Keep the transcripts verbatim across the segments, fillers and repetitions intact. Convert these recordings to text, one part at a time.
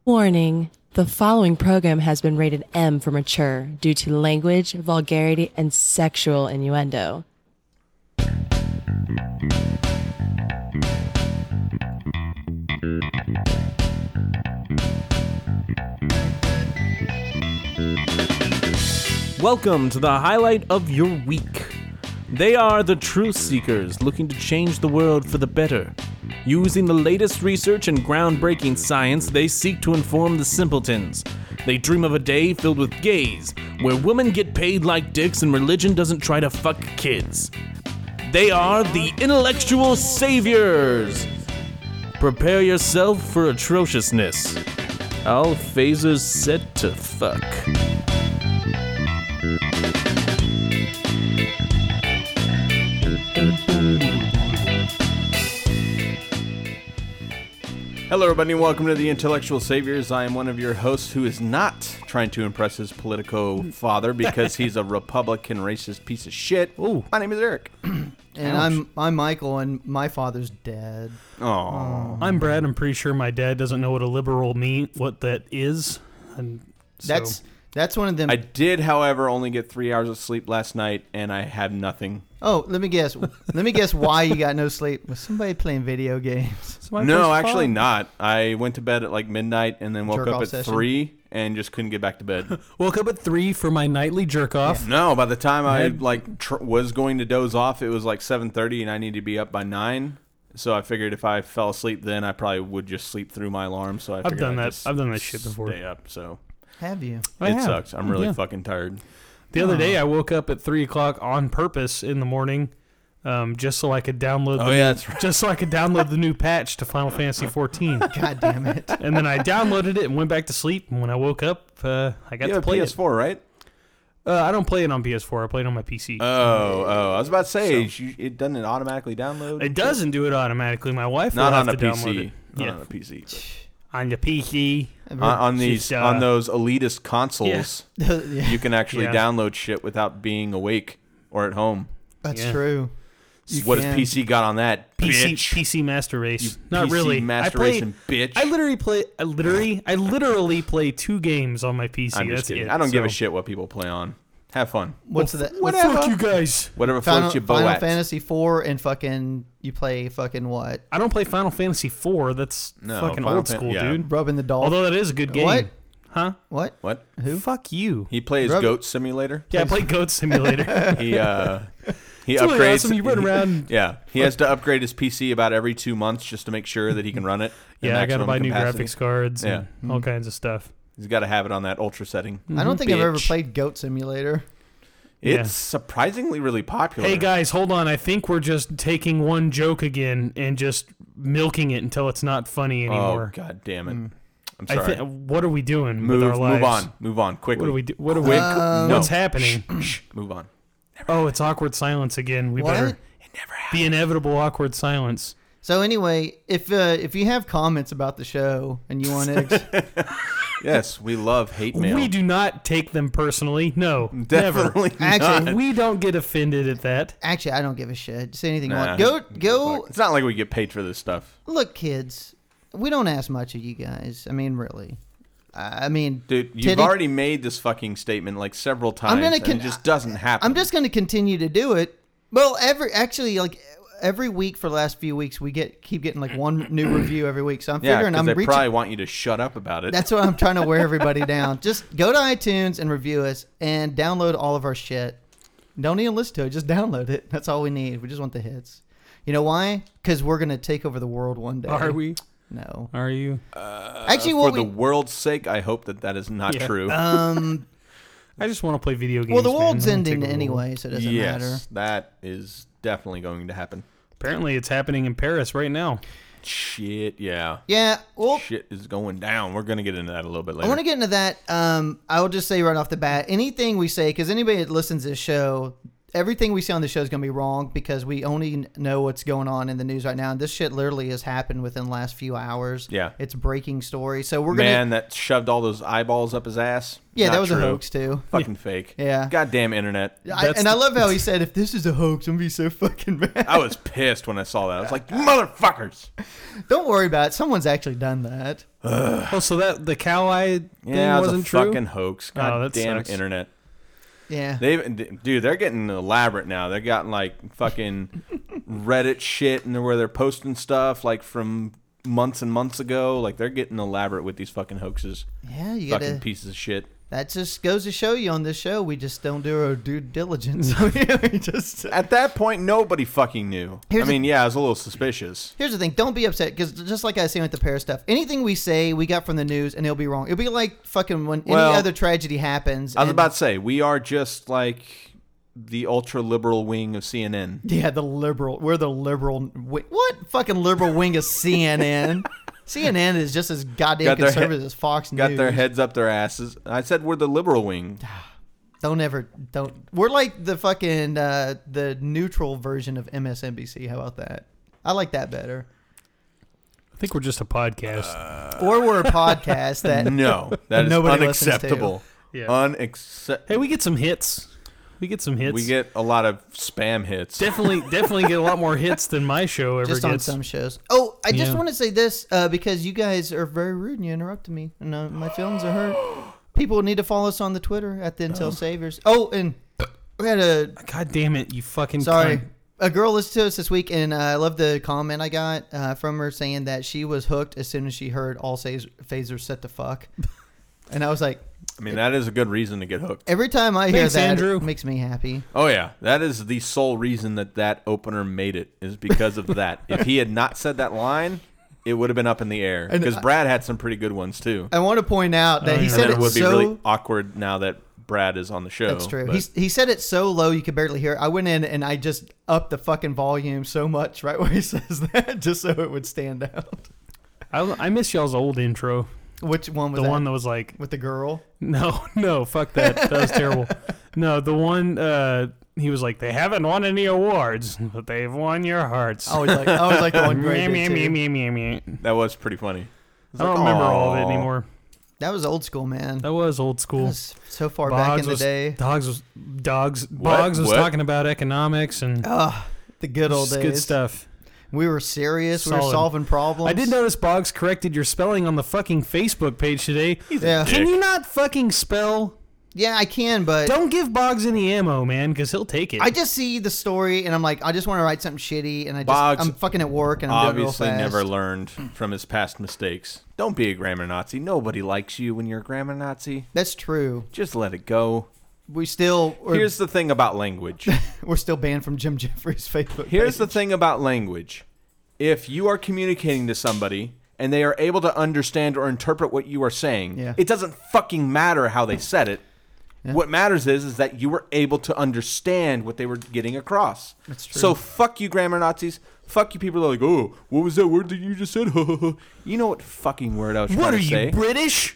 Warning. The following program has been rated M for mature due to language, vulgarity, and sexual innuendo. Welcome to the highlight of your week. They are the truth seekers looking to change the world for the better. Using the latest research and groundbreaking science, they seek to inform the simpletons. They dream of a day filled with gays, where women get paid like dicks and religion doesn't try to fuck kids. They are the intellectual saviors. Prepare yourself for atrociousness. All phasers set to fuck. Hello everybody and welcome to the Intellectual Saviors. I am one of your hosts who is not trying to impress his politico father because he's a Republican racist piece of shit. Ooh. My name is Eric. And I'm I'm Michael, and my father's dead. Oh, I'm Brad. I'm pretty sure my dad doesn't know what a liberal mean, what that is. And so, That's that's one of them. I did, however, only get three hours of sleep last night, and I have nothing. oh, let me guess. let me guess why you got no sleep. Was somebody playing video games? it's my No, first actually thought. not. I went to bed at like midnight and then woke Jerk up off at session? three and just couldn't get back to bed. Woke up at three for my nightly jerk off. No, by the time I Had- like tr- was going to doze off, it was like seven thirty, and I needed to be up by nine. So I figured if I fell asleep then, I probably would just sleep through my alarm. So I I've figured done I'd that. just I've done that shit before. Stay up. So Have you? I it have. sucks. I'm really Yeah. fucking tired. The other day, I woke up at three o'clock on purpose in the morning, um, just so I could download. Oh the yeah, new, that's right. just so I could download the new patch to Final Fantasy fourteen. God damn it! And then I downloaded it and went back to sleep. And when I woke up, uh, I got You to have a play P S four, right? it. Uh, I don't play it on P S four. I play it on my P C. Oh, oh. I was about to say, you, it doesn't it automatically download? it doesn't do it automatically. My wife Not will on have a to P download C. it. Not Yeah. on a P C. but- On the P C. On, on these, Just, uh, on those elitist consoles, yeah, you can actually Yeah. download shit without being awake or at home. that's Yeah. true. You What can. has P C got on that? P C Bitch. P C Master Race. You Not P C really. Master I play, Racing bitch. I literally play. I literally. I literally play two games on my P C. I'm just That's kidding. it. I don't give a So- shit what people play on. Have fun. What's Well, that? Well, Whatever. fuck you guys. Whatever Final, floats your boat Final at. Fantasy four and fucking you play fucking what? I don't play Final Fantasy four. That's No, fucking Final old Fan- school, yeah. dude. Rubbing the doll. Although that is a good game. What? Huh? What? What? Who? Fuck you. He plays Rub- Goat Simulator. Yeah, I play Goat Simulator. He uh, he It's upgrades. really awesome. You run around. Yeah, he has to upgrade his P C about every two months just to make sure that he can run it. at Yeah, I got to maximum buy new capacity. graphics cards and Yeah. all kinds of stuff. He's got to have it on that ultra setting. I don't think I've ever Bitch. played Goat Simulator. Yeah. It's surprisingly really popular. Hey guys, hold on. I think we're just taking one joke again and just milking it until it's not funny anymore. Oh god damn it! Mm. I'm I sorry. think. What are we doing move, with our lives? move on, move on quickly. What do we do? What are we? Quick, Um, no. What's happening? Shh, move on. Oh, it's awkward silence again. We What? better It never happened. the inevitable awkward silence. So anyway, if uh, if you have comments about the show and you want to, Yes, we love hate mail. We do not take them personally. No, Definitely not. Actually, never. We don't get offended at that. actually, I don't give a shit. Say anything you Nah. want. Go, go. It's not like we get paid for this stuff, Look, kids, we don't ask much of you guys. I mean, really. I mean, dude. You've Titty- already made this fucking statement like several times, I'm gonna and con- it just doesn't happen. I'm just going to continue to do it. Well, every actually, like every week for the last few weeks, we get keep getting like one new review every week. So I'm yeah, figuring because I'm they reaching. probably want you to shut up about it. That's what I'm trying to wear everybody down. Just go to iTunes and review us and download all of our shit. Don't even listen to it. Just download it. That's all we need. We just want the hits. You know why? Because we're going to take over the world one day. Are we? No. Are you? Uh, Actually, for what the we- world's sake, I hope that that is not Yeah. true. Um. I just want to play video games. well, the man. world's I wanna take ending over the world. anyway, so it doesn't yes, matter. that is definitely going to happen. Apparently, it's happening in Paris right now. Shit, yeah. Yeah. Well, Shit is going down. We're gonna get into that a little bit later. I want to get into that. Um, I will just say right off the bat, anything we say, because anybody that listens to this show, everything we see on the show is going to be wrong because we only know what's going on in the news right now. And this shit literally has happened within the last few hours. Yeah. It's breaking story. So we're going to... Man that shoved all those eyeballs up his ass. Yeah, Not that was true. a hoax too. Fucking fake. Yeah. Goddamn internet. I, and I love how he said, if this is a hoax, I'm going to be so fucking mad. I was pissed when I saw that. I was like, motherfuckers. Don't worry about it. Someone's actually done that. Oh, so that the cow eye thing Yeah, it was wasn't a true? fucking hoax. Oh, that Goddamn sucks. internet. Yeah. They, dude, they're getting elaborate now. They're getting like fucking Reddit shit, and where they're posting stuff like from months and months ago. Like they're getting elaborate with these fucking hoaxes. Yeah, you Fucking gotta... pieces of shit. That just goes to show you on this show, we just don't do our due diligence. we just... At that point, nobody fucking knew. Here's I mean, yeah, I was a little suspicious. Here's the thing. Don't be upset because just like I was saying with the Paris stuff, anything we say, we got from the news and it'll be wrong. It'll be like fucking when Well, any other tragedy happens. I was and- about to say, we are just like the ultra-liberal wing of C N N. Yeah, the liberal. We're the liberal. Wi- what fucking liberal wing of C N N? C N N is just as goddamn Got their he- conservative as Fox News. Got their heads up their asses. I said we're the liberal wing. Don't ever don't. We're like the fucking uh, the neutral version of M S N B C. How about that? I like that better. I think we're just a podcast. Uh, Or we're a podcast that No, that is Nobody listens to. unacceptable. yeah. Unacceptable. Hey, we get some hits. We get some hits. We get a lot of spam hits. definitely, definitely get a lot more hits than my show ever just on gets. some shows. Oh, I just Yeah. want to say this uh, because you guys are very rude and you interrupted me, and uh, my feelings are hurt. People need to follow us on the Twitter at the Intel Saviors. Oh, and we had a God damn it, you fucking sorry. cunt. A girl listened to us this week, and uh, I love the comment I got uh, from her saying that she was hooked as soon as she heard all phas- phasers set to fuck. And I was like, I mean, that is a good reason to get hooked. every time I hear Thanks, that, Andrew. it makes me happy. Oh, yeah. That is the sole reason that that opener made it, is because of that. If he had not said that line, it would have been up in the air. And Because I- Brad had some pretty good ones, too. I want to point out that Oh, he yeah. And said then it it would be so. really awkward now that Brad is on the show. That's true. but- He he said it so low you could barely hear it. I went in and I just upped the fucking volume so much right where he says that, just so it would stand out. I, I miss y'all's old intro. Which one was The that? one that was like, With the girl? no, no, fuck that. That was terrible. No, the one uh, he was like, they haven't won any awards, but they've won your hearts. I was like, I was like the one Meh, Greg meh, did meh, too. meh, meh, meh. That was pretty funny. I don't remember all of it "Aw." anymore. That was old school, man. That was old That school. was so far back Boggs in the was, day. Dogs was dogs. What? Boggs was What? talking about economics and Oh, the good old just days. good stuff. We were serious. We were Solid. solving problems. I did notice Boggs corrected your spelling on the fucking Facebook page today. Yeah. Can you not fucking spell? Yeah, I can, but Don't give Boggs any ammo, man, because he'll take it. I just see the story and I'm like, I just want to write something shitty, and I just Boggs I'm fucking at work and I'm Obviously doing it real never fast. learned from his past mistakes. Don't be a grammar Nazi. Nobody likes you when you're a grammar Nazi. That's true. Just let it go. We still we're, Here's the thing about language. we're still banned from Jim Jeffries' Facebook. Here's the page. thing about language. If you are communicating to somebody and they are able to understand or interpret what you are saying, Yeah. it doesn't fucking matter how they said it. Yeah. What matters is is that you were able to understand what they were getting across. That's true. So fuck you grammar Nazis. Fuck you people that are like, oh, what was that word that you just said? You know what fucking word I was what trying are to you, say? British?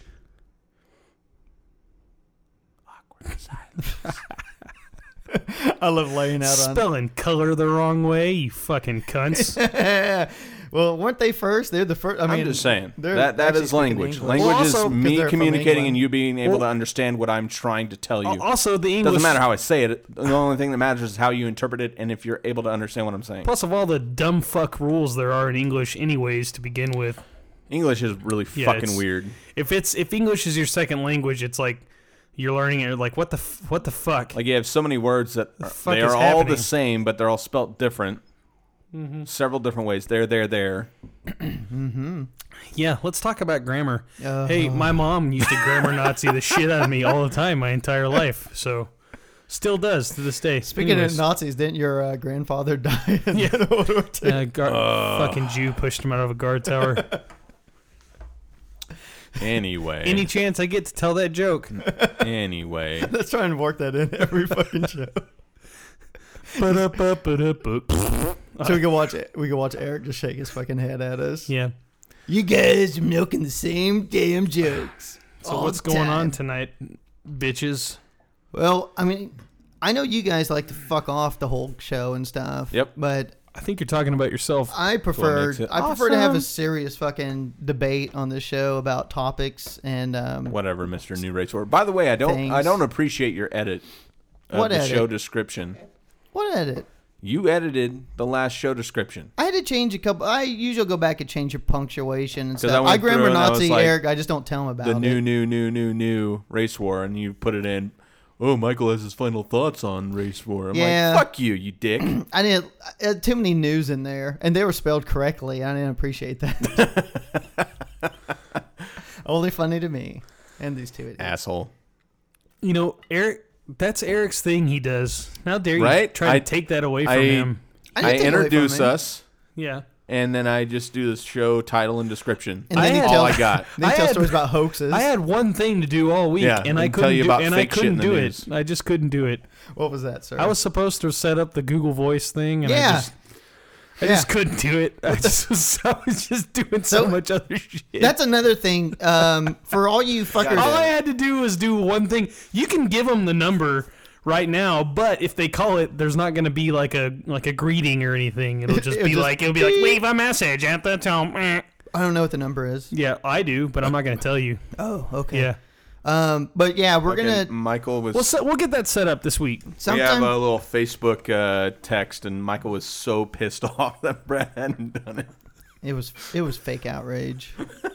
Awkward silence. I love laying out on. Spelling color the wrong way, you fucking cunts. Well, weren't they first? They're the first. I I mean, am just saying they're that that actually is speaking language. English. Language Well, also, is 'cause me they're from communicating England. and you being able Well- to understand what I'm trying to tell you. Also, the English. Doesn't matter how I say it. The only thing that matters is how you interpret it and if you're able to understand what I'm saying. Plus, of all the dumb fuck rules there are in English, anyways, to begin with. English is really Yeah, fucking it's- weird. If it's if English is your second language, it's like you're learning it. Like what the f- what the fuck? Like you have so many words that are, fuck they is are all happening? the same, but they're all spelt different. Mm-hmm. Several different ways. There, there, there. Yeah, let's talk about grammar. Uh, Hey, my mom used to grammar Nazi the shit out of me all the time, my entire life. So, still does to this day. Speaking Anyways, of Nazis, didn't your uh, grandfather die in Yeah. World War Two? uh, gar- fucking Jew pushed him out of a guard tower. Anyway. Any chance I get to tell that joke? anyway. Let's try and work that in every fucking show. Ba-da-ba-ba-da-ba. So we can watch it. We can watch Eric just shake his fucking head at us. Yeah. You guys are milking the same damn jokes. So all what's the going time. on tonight, bitches? Well, I mean, I know you guys like to fuck off the whole show and stuff. Yep. But I think you're talking about yourself. I prefer makes it I prefer to have a awesome. serious fucking debate on this show about topics and um, Whatever, Mister New Race War. By the way, I don't Things. I don't appreciate your edit of What the edit? show description. what edit? You edited the last show description. I had to change a couple. I usually go back and change your punctuation and 'Cause stuff. I I, went grammar through and I was Nazi like, Eric. I just don't tell him about The it. new, new, new, new, new Race War, and you put it in. Oh, Michael has his final thoughts on Race War. I'm Yeah. like, fuck you, you dick. I didn't. I had too many news in there, and they were spelled correctly. I didn't appreciate that. Only funny to me and these two idiots. Asshole. You know, Eric. That's Eric's thing. He does. How dare you Right? try I- to take that away from I- him? I, I, didn't take it away from introduce him. us, Yeah. and then I just do the show title and description. and I then he had- all tells, I got. then he I tells had- stories about hoaxes. I had one thing to do all week, Yeah, and I and tell couldn't you do, about and I fake shit in couldn't the do news. it. I just couldn't do it. What was that, sir? I was supposed to set up the Google Voice thing, and Yeah. I just, I Yeah. just couldn't do it. I just was, I was just doing so, So, much other shit. That's another thing. Um, for all you fuckers, all I had to do was do one thing. You can give them the number right now, but if they call it, there's not going to be like a like a greeting or anything. It'll just It'll be just like it'll be like leave a message at the tone. Eh. I don't know what the number is. Yeah, I do, but I'm not going to tell you. Oh, okay. Yeah, Um, but yeah, we're Fucking gonna Michael was. we'll set, we'll get that set up this week. we have sometime. a little Facebook uh, text, and Michael was so pissed off that Brad hadn't done it. It was it was fake outrage.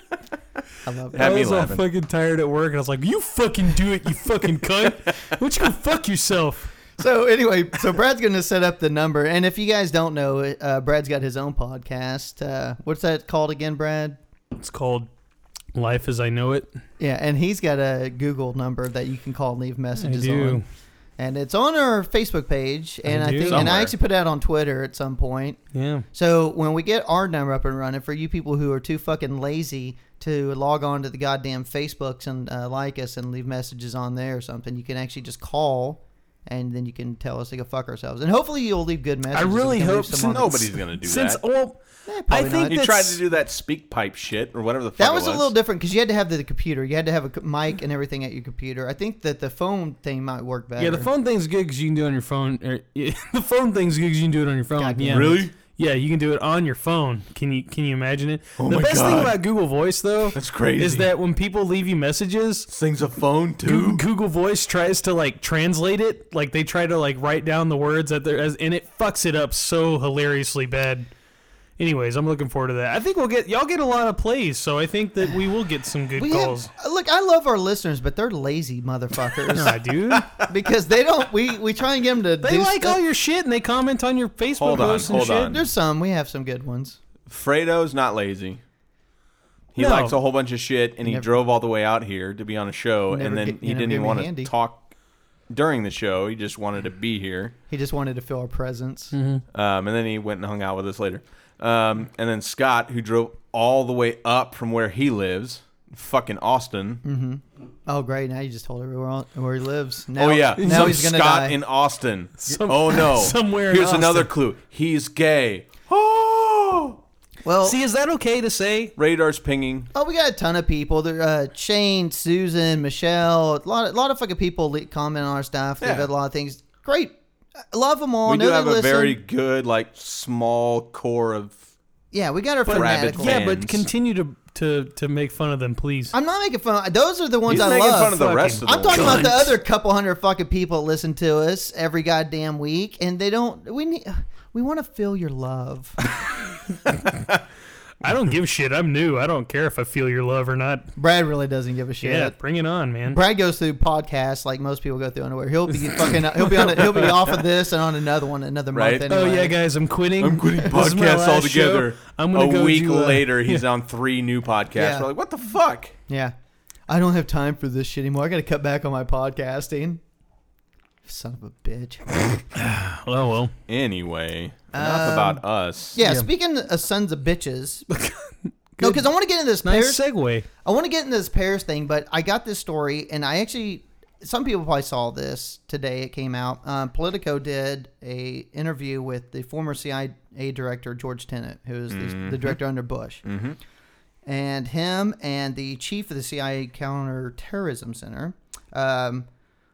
I love it. Had I me was all laughing. fucking tired at work, and I was like, "You fucking do it, you fucking cunt! Why don't you go fuck yourself?" So anyway, so Brad's gonna set up the number, and if you guys don't know, uh, Brad's got his own podcast. Uh, what's that called again, Brad? It's called Life as I Know It. Yeah, and he's got a Google number that you can call and leave I messages do. on, and it's on our Facebook page, and I I, do. think, and I Somewhere. actually put it out on Twitter at some point. Yeah. So when we get our number up and running, for you people who are too fucking lazy to log on to the goddamn Facebooks and uh, like us and leave messages on there or something, you can actually just call, and then you can tell us to go fuck ourselves. And hopefully you'll leave good messages. I really and we can hope leave some since- on the- Nobody's gonna do Since that. well, Eh, I probably think not. You that's- tried to do that speak pipe shit or whatever the fuck That was it a little different because you had to have the computer. You had to have a c- mic and everything at your computer. I think that the phone thing might work better. yeah, the phone thing's good because you can do it on your phone. Or, yeah, the phone thing's good because you can do it on your phone. Goddamn. Yeah. Really? Yeah, you can do it on your phone. Can you can you imagine it? Oh the my best thing God. about Google Voice though That's crazy. is that when people leave you messages, This thing's a phone too. Google, Google Voice tries to like translate it. Like they try to like write down the words that they're as, and it fucks it up so hilariously bad. Anyways, I'm looking forward to that. I think we'll get y'all get a lot of plays, so I think that we will get some good we calls. have, look, I love our listeners, but they're lazy motherfuckers No, dude. because they don't. We, we try and get them to. They do like stuff. all your shit and they comment on your Facebook Hold on, posts and hold shit. on. There's some. We have some good ones. Fredo's not lazy. He No. likes a whole bunch of shit, and he Never- drove all the way out here to be on a show, Never and then get- he you never didn't gave even me want to handy. talk during the show. He just wanted to be here, He just wanted to feel our presence. Mm-hmm. um, and then he went and hung out with us later. Um, and then Scott, who drove all the way up from where he lives, fucking Austin. Mm-hmm. Oh, great! Now you just told everyone where he lives. Now, oh yeah, now Some he's gonna Scott die. in Austin. Some- oh no, somewhere in Here's Austin. another clue. He's gay. Oh, well, See, is that okay to say? radar's pinging. oh, we got a ton of people. There, uh, Shane, Susan, Michelle, a lot, a lot of fucking people le- comment on our stuff. They've Yeah. had a lot of things. Great, I love them all. we Know do they have a listen. very good, like, small core of. yeah. We got our But rabid fanatical. Yeah, fans. but continue to, to, to make fun of them, please. I'm not making fun. Those are the ones He's I making love. fun of the Fucking- rest of them. I'm talking about the Cunts. other couple hundred fucking people that listen to us every goddamn week, and they don't. We need. We want to feel your love. I don't give a shit. I'm new. I don't care if I feel your love or not. Brad really doesn't give a shit. Yeah, bring it on, man. Brad goes through podcasts like most people go through underwear. He'll be fucking. He'll be on. A, he'll be off of this and on another one another Right. month. Oh Anyway. yeah, guys, I'm quitting. I'm quitting This is my podcasts last altogether. show. I'm gonna a go week do, uh, later, he's on three new podcasts. Yeah. We're like, what the fuck? Yeah. I don't have time for this shit anymore. I got to cut back on my podcasting. Son of a bitch. Oh well. Anyway, enough Um, about us. Yeah. Yeah. Speaking of sons of bitches. No, because I want to get into this Nice Paris. segue. I want to get into this Paris thing, but I got this story, and I actually, some people probably saw this today. It came out. Um, Politico did a interview with the former C I A director George Tenet, who was the, Mm-hmm. the director under Bush, Mm-hmm. and him and the chief of the C I A Counterterrorism Center. Um,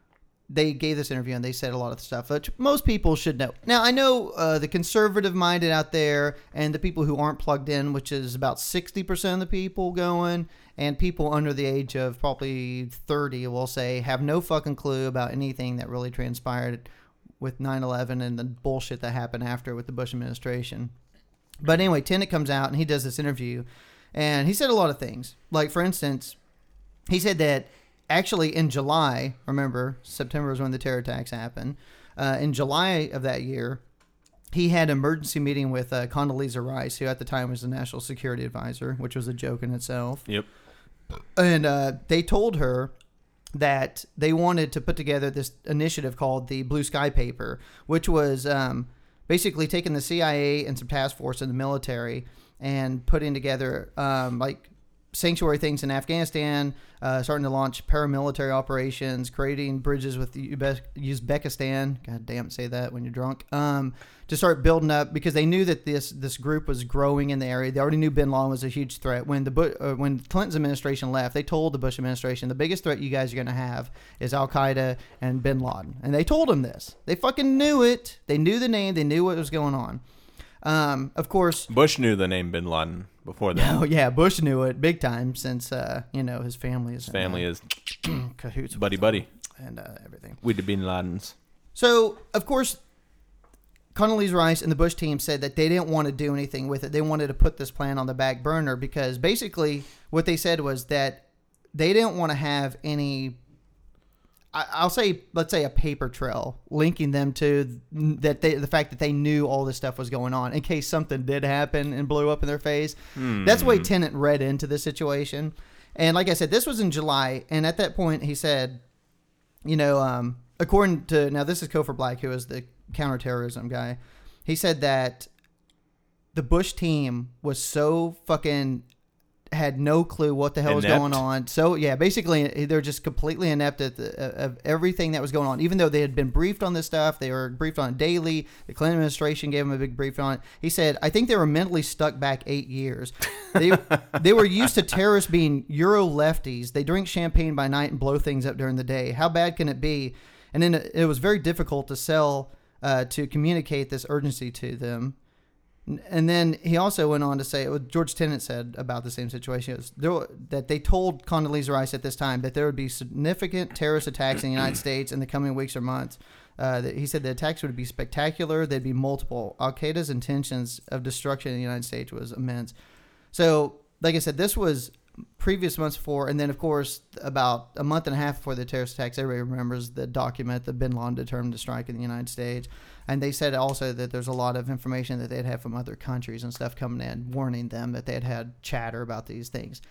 they gave this interview and they said a lot of stuff that most people should know. Now, I know uh, the conservative-minded out there and the people who aren't plugged in, which is about sixty percent of the people going, and people under the age of probably thirty, we'll say, have no fucking clue about anything that really transpired with nine eleven and the bullshit that happened after with the Bush administration. But anyway, Tenet comes out and he does this interview, and he said a lot of things. Like, for instance, he said that actually in July, remember, September was when the terror attacks happened. Uh, in July of that year, he had an emergency meeting with uh, Condoleezza Rice, who at the time was the National Security Advisor, which was a joke in itself. Yep. And uh, they told her that they wanted to put together this initiative called the Blue Sky Paper, which was um, basically taking the C I A and some task force in the military and putting together um, like sanctuary things in Afghanistan, uh, starting to launch paramilitary operations, creating bridges with Ube- Uzbekistan. God damn, say that when you're drunk. Um, to start building up, because they knew that this this group was growing in the area. They already knew Bin Laden was a huge threat. When the Bu- uh, when Clinton's administration left, they told the Bush administration, the biggest threat you guys are going to have is Al Qaeda and Bin Laden, and they told them this. They fucking knew it. They knew the name. They knew what was going on. Um, of course, Bush knew the name Bin Laden before that. Oh yeah, Bush knew it big time since uh, you know his family is His family in, is uh, cahoots, with buddy them buddy and uh, everything. with the Bin Ladens. So of course, Condoleezza Rice and the Bush team said that they didn't want to do anything with it. They wanted to put this plan on the back burner because basically what they said was that they didn't want to have any. I'll say, let's say, a paper trail linking them to that. They, the fact that they knew all this stuff was going on in case something did happen and blew up in their face. Hmm. That's the way Tenet read into the situation. And like I said, this was in July, and at that point, he said, you know, um, according to now, this is Cofer Black, who is the counterterrorism guy. He said that the Bush team was so fucking had no clue what the hell was Inept. going on. So yeah, basically they're just completely inept at the, of everything that was going on. Even though they had been briefed on this stuff, they were briefed on it daily. The Clinton administration gave them a big brief on it. He said, I think they were mentally stuck back eight years. They they were used to terrorists being Euro lefties. They drink champagne by night and blow things up during the day. How bad can it be? And then it was very difficult to sell, uh, to communicate this urgency to them. And then he also went on to say, what George Tenet said about the same situation, was there, that they told Condoleezza Rice at this time that there would be significant terrorist attacks in the United States in the coming weeks or months. Uh, that he said the attacks would be spectacular. They'd be multiple. Al-Qaeda's intentions of destruction in the United States was immense. So, like I said, this was previous months before. And then, of course, about a month and a half before the terrorist attacks, everybody remembers the document that Bin Laden determined to strike in the United States. And they said also that there's a lot of information that they'd had from other countries and stuff coming in, warning them that they had had chatter about these things.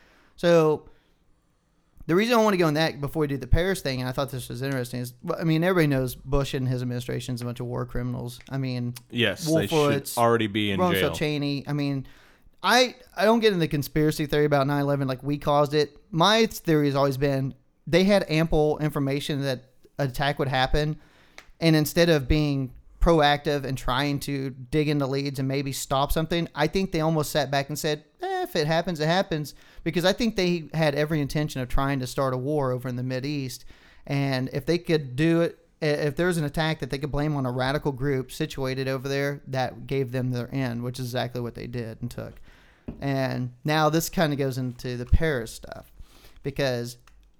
So the reason I want to go on that before we do the Paris thing, and I thought this was interesting, is, I mean, everybody knows Bush and his administration is a bunch of war criminals. I mean, Yes, they Wolfowitz, should already be in Rumsfeld jail. Cheney. I mean, I, I don't get into the conspiracy theory about nine eleven like we caused it. My theory has always been they had ample information that an attack would happen, and instead of being proactive and trying to dig into leads and maybe stop something, I think they almost sat back and said, eh, if it happens, it happens. Because I think they had every intention of trying to start a war over in the Mideast. And if they could do it, if there was an attack that they could blame on a radical group situated over there, that gave them their end, which is exactly what they did and took. And now this kind of goes into the Paris stuff. Because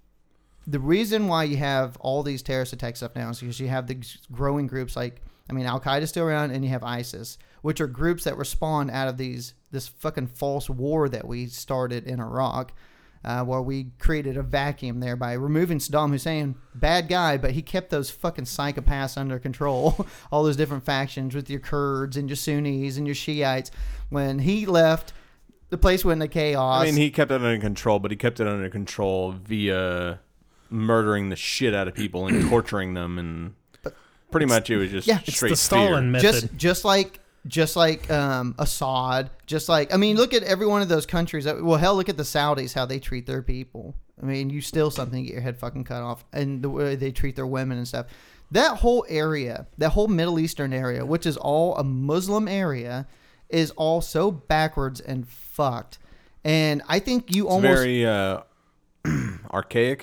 the reason why you have all these terrorist attacks up now is because you have the growing groups like, I mean, Al-Qaeda is still around, and you have ISIS, which are groups that respond out of these this fucking false war that we started in Iraq, uh, where we created a vacuum there by removing Saddam Hussein, bad guy, but he kept those fucking psychopaths under control, all those different factions with your Kurds and your Sunnis and your Shiites. When he left, the place went into chaos. I mean, he kept it under control, but he kept it under control via murdering the shit out of people and torturing them, and pretty much it was just yeah, It's straight the Stalin fear. method. just just like just like um, Assad, just like I mean, look at every one of those countries. That, well, hell, look at the Saudis, how they treat their people. I mean, you steal something, you get your head fucking cut off, and the way they treat their women and stuff. That whole area, that whole Middle Eastern area, which is all a Muslim area, is all so backwards and fucked. And I think you It's almost very uh, archaic.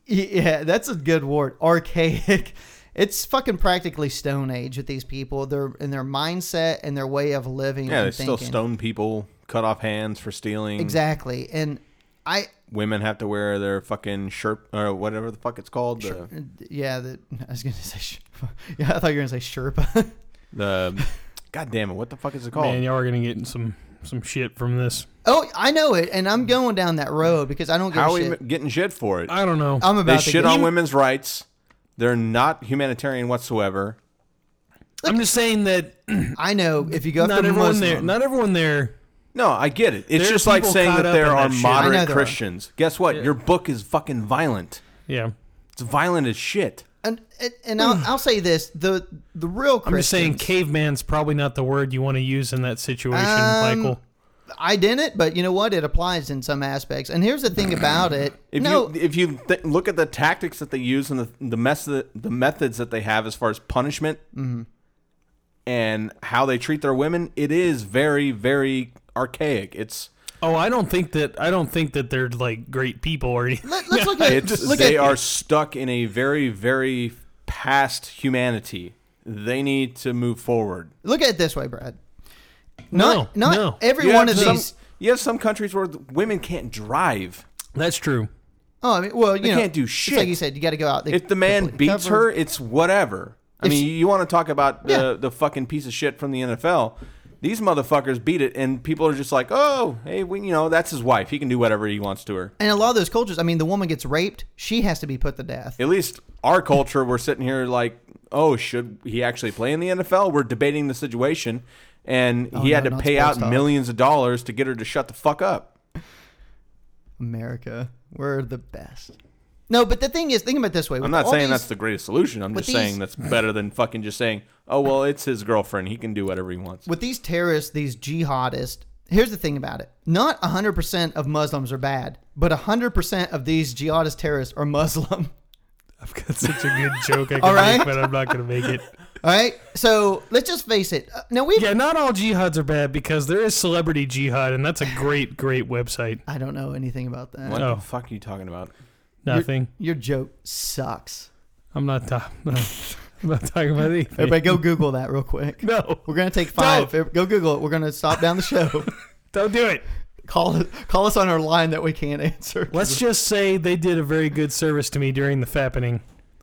Yeah, that's a good word. Archaic. It's fucking practically Stone Age with these people. They're in their mindset and their way of living. Yeah, they and still thinking. stone people, cut off hands for stealing. Exactly. And I, Women have to wear their fucking shirt or whatever the fuck it's called. The, yeah, the, I was gonna say, sh- yeah, I thought you were gonna say Sherpa. the God damn it, what the fuck is it called? Man, y'all are gonna get in some some shit from this. Oh, I know it, and I'm going down that road because I don't give How a are we shit. m- getting shit for it? I don't know. I'm They about to shit get, on women's rights. They're not humanitarian whatsoever. I'm just saying that I know if you go not after everyone Muslim, there, not everyone there. No, I get it. It's There are just like people saying caught that up there in are that shit. I know moderate there are. Christians. Guess what? Yeah. Your book is fucking violent. Yeah, It's violent as shit. and and, and I'll, I'll say this: the the real Christians. I'm just saying, caveman's probably not the word you want to use in that situation, Um, Michael. I didn't, but you know what? It applies in some aspects. And here's the thing about it: If no, you if you th- look at the tactics that they use and the the method the methods that they have as far as punishment Mm-hmm. and how they treat their women, it is very very archaic. It's Oh, I don't think that. I don't think that they're like great people or anything. let, let's look at it's look they at are stuck in a very very past humanity. They need to move forward. look at it this way, Brad. No, Not not no. every You one have of some, these. you have some countries where the women can't drive. That's true. Oh, I mean, well, you They know, can't do It's shit. like you said, you got to go out. They If the man completely beats covered. her, it's whatever. I If mean, she- you want to talk about the, Yeah. the fucking piece of shit from the N F L. These motherfuckers beat it, and people are just like, oh, hey, we, you know, that's his wife. He can do whatever he wants to her. And a lot of those cultures, I mean, the woman gets raped, she has to be put to death. At least our culture, we're sitting here like, oh, should he actually play in the N F L? We're debating the situation, and Oh, he had no, to not pay out sports talk. millions of dollars to get her to shut the fuck up. America, we're the best. No, but the thing is, think about it this way. I'm with not all saying these- that's the greatest solution. I'm with just saying these- that's better than fucking just saying, oh, well, it's his girlfriend. He can do whatever he wants. with these terrorists, these jihadists. Here's the thing about it: not one hundred percent of Muslims are bad, but one hundred percent of these jihadist terrorists are Muslim. I've got such a good joke I can All right. make, but I'm not going to make it. All right, so let's just face it. Uh, Now we, Yeah, not all jihads are bad because there is Celebrity Jihad, and that's a great, great website. I don't know anything about that. What Oh. the fuck are you talking about? Nothing. Your joke sucks. I'm not. Ta- no, I'm not talking about anything. Everybody, go Google that real quick. No, We're gonna take five. Go Google it. We're gonna stop down the show. don't do it. call call us on our line that we can't answer. Let's just say they did a very good service to me during the fappening.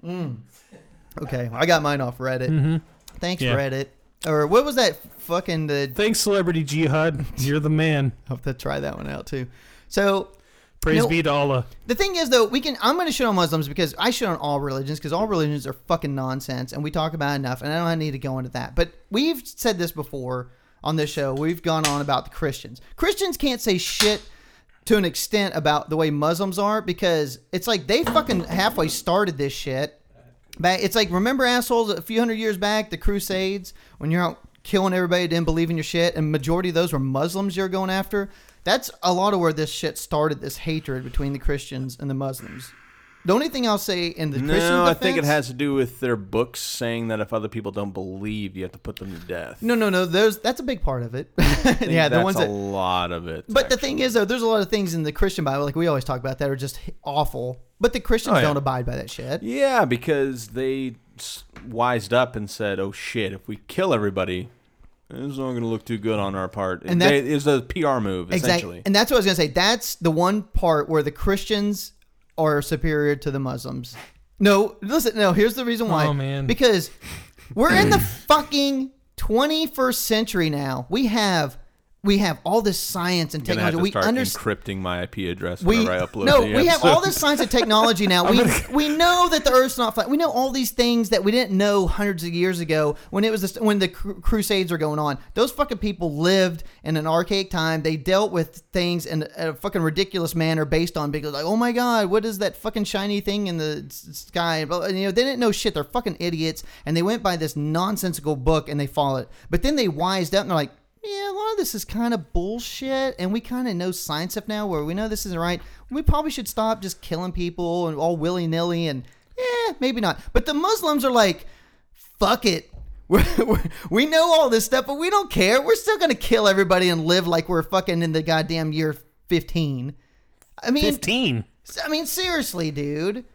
Okay, I got mine off Reddit. Mm-hmm. Thanks, Yeah. Reddit. Or what was that fucking the? Thanks, Celebrity Jihad. You're the man. I'll have to try that one out too. So Praise No. be to Allah. the thing is, though, we can. I'm going to shit on Muslims because I shit on all religions because all religions are fucking nonsense, and we talk about it enough, and I don't need to go into that. But we've said this before on this show. We've gone on about the Christians. Christians can't say shit to an extent about the way Muslims are because it's like they fucking halfway started this shit. Back, it's like, remember, assholes, a few hundred years back, the Crusades, when you're out killing everybody who didn't believe in your shit, and majority of those were Muslims you're going after. That's a lot of where this shit started, this hatred between the Christians and the Muslims. The only thing I'll say in the Christian No, I defense, think it has to do with their books saying that if other people don't believe, you have to put them to death. No, no, no. There's that's a big part of it. I think yeah, the that's ones a that. lot of it. But the thing is, though, there's a lot of things in the Christian Bible, like we always talk about, that are just awful. But the Christians Oh, yeah. don't abide by that shit. yeah, because they s- wised up and said, "Oh shit, if we kill everybody, it's not going to look too good on our part." And They- that- it was a P R move, Exactly. essentially. And that's what I was going to say. That's the one part where the Christians are superior to the Muslims. No, listen, no, here's the reason why. Oh, man. Because we're in the fucking twenty-first century now. We have we have all this science and I'm gonna have technology. to We start understand. encrypting my I P address We whenever I upload. no, the we have episode. all this science and technology now. We we know that the Earth's not flat. We know all these things that we didn't know hundreds of years ago when it was the, when the cru- Crusades were going on. Those fucking people lived in an archaic time. They dealt with things in a fucking ridiculous manner based on because like, oh my god, what is that fucking shiny thing in the s- sky? But, you know, they didn't know shit. They're fucking idiots, and they went by this nonsensical book and they followed it. But then they wised up and they're like, yeah, a lot of this is kind of bullshit, and we kind of know science stuff now where we know this isn't right. We probably should stop just killing people and all willy-nilly, and yeah, maybe not. But the Muslims are like, fuck it. We're, we're, we know all this stuff, but we don't care. We're still going to kill everybody and live like we're fucking in the goddamn year fifteen. I mean, Fifteen. I mean, seriously, dude.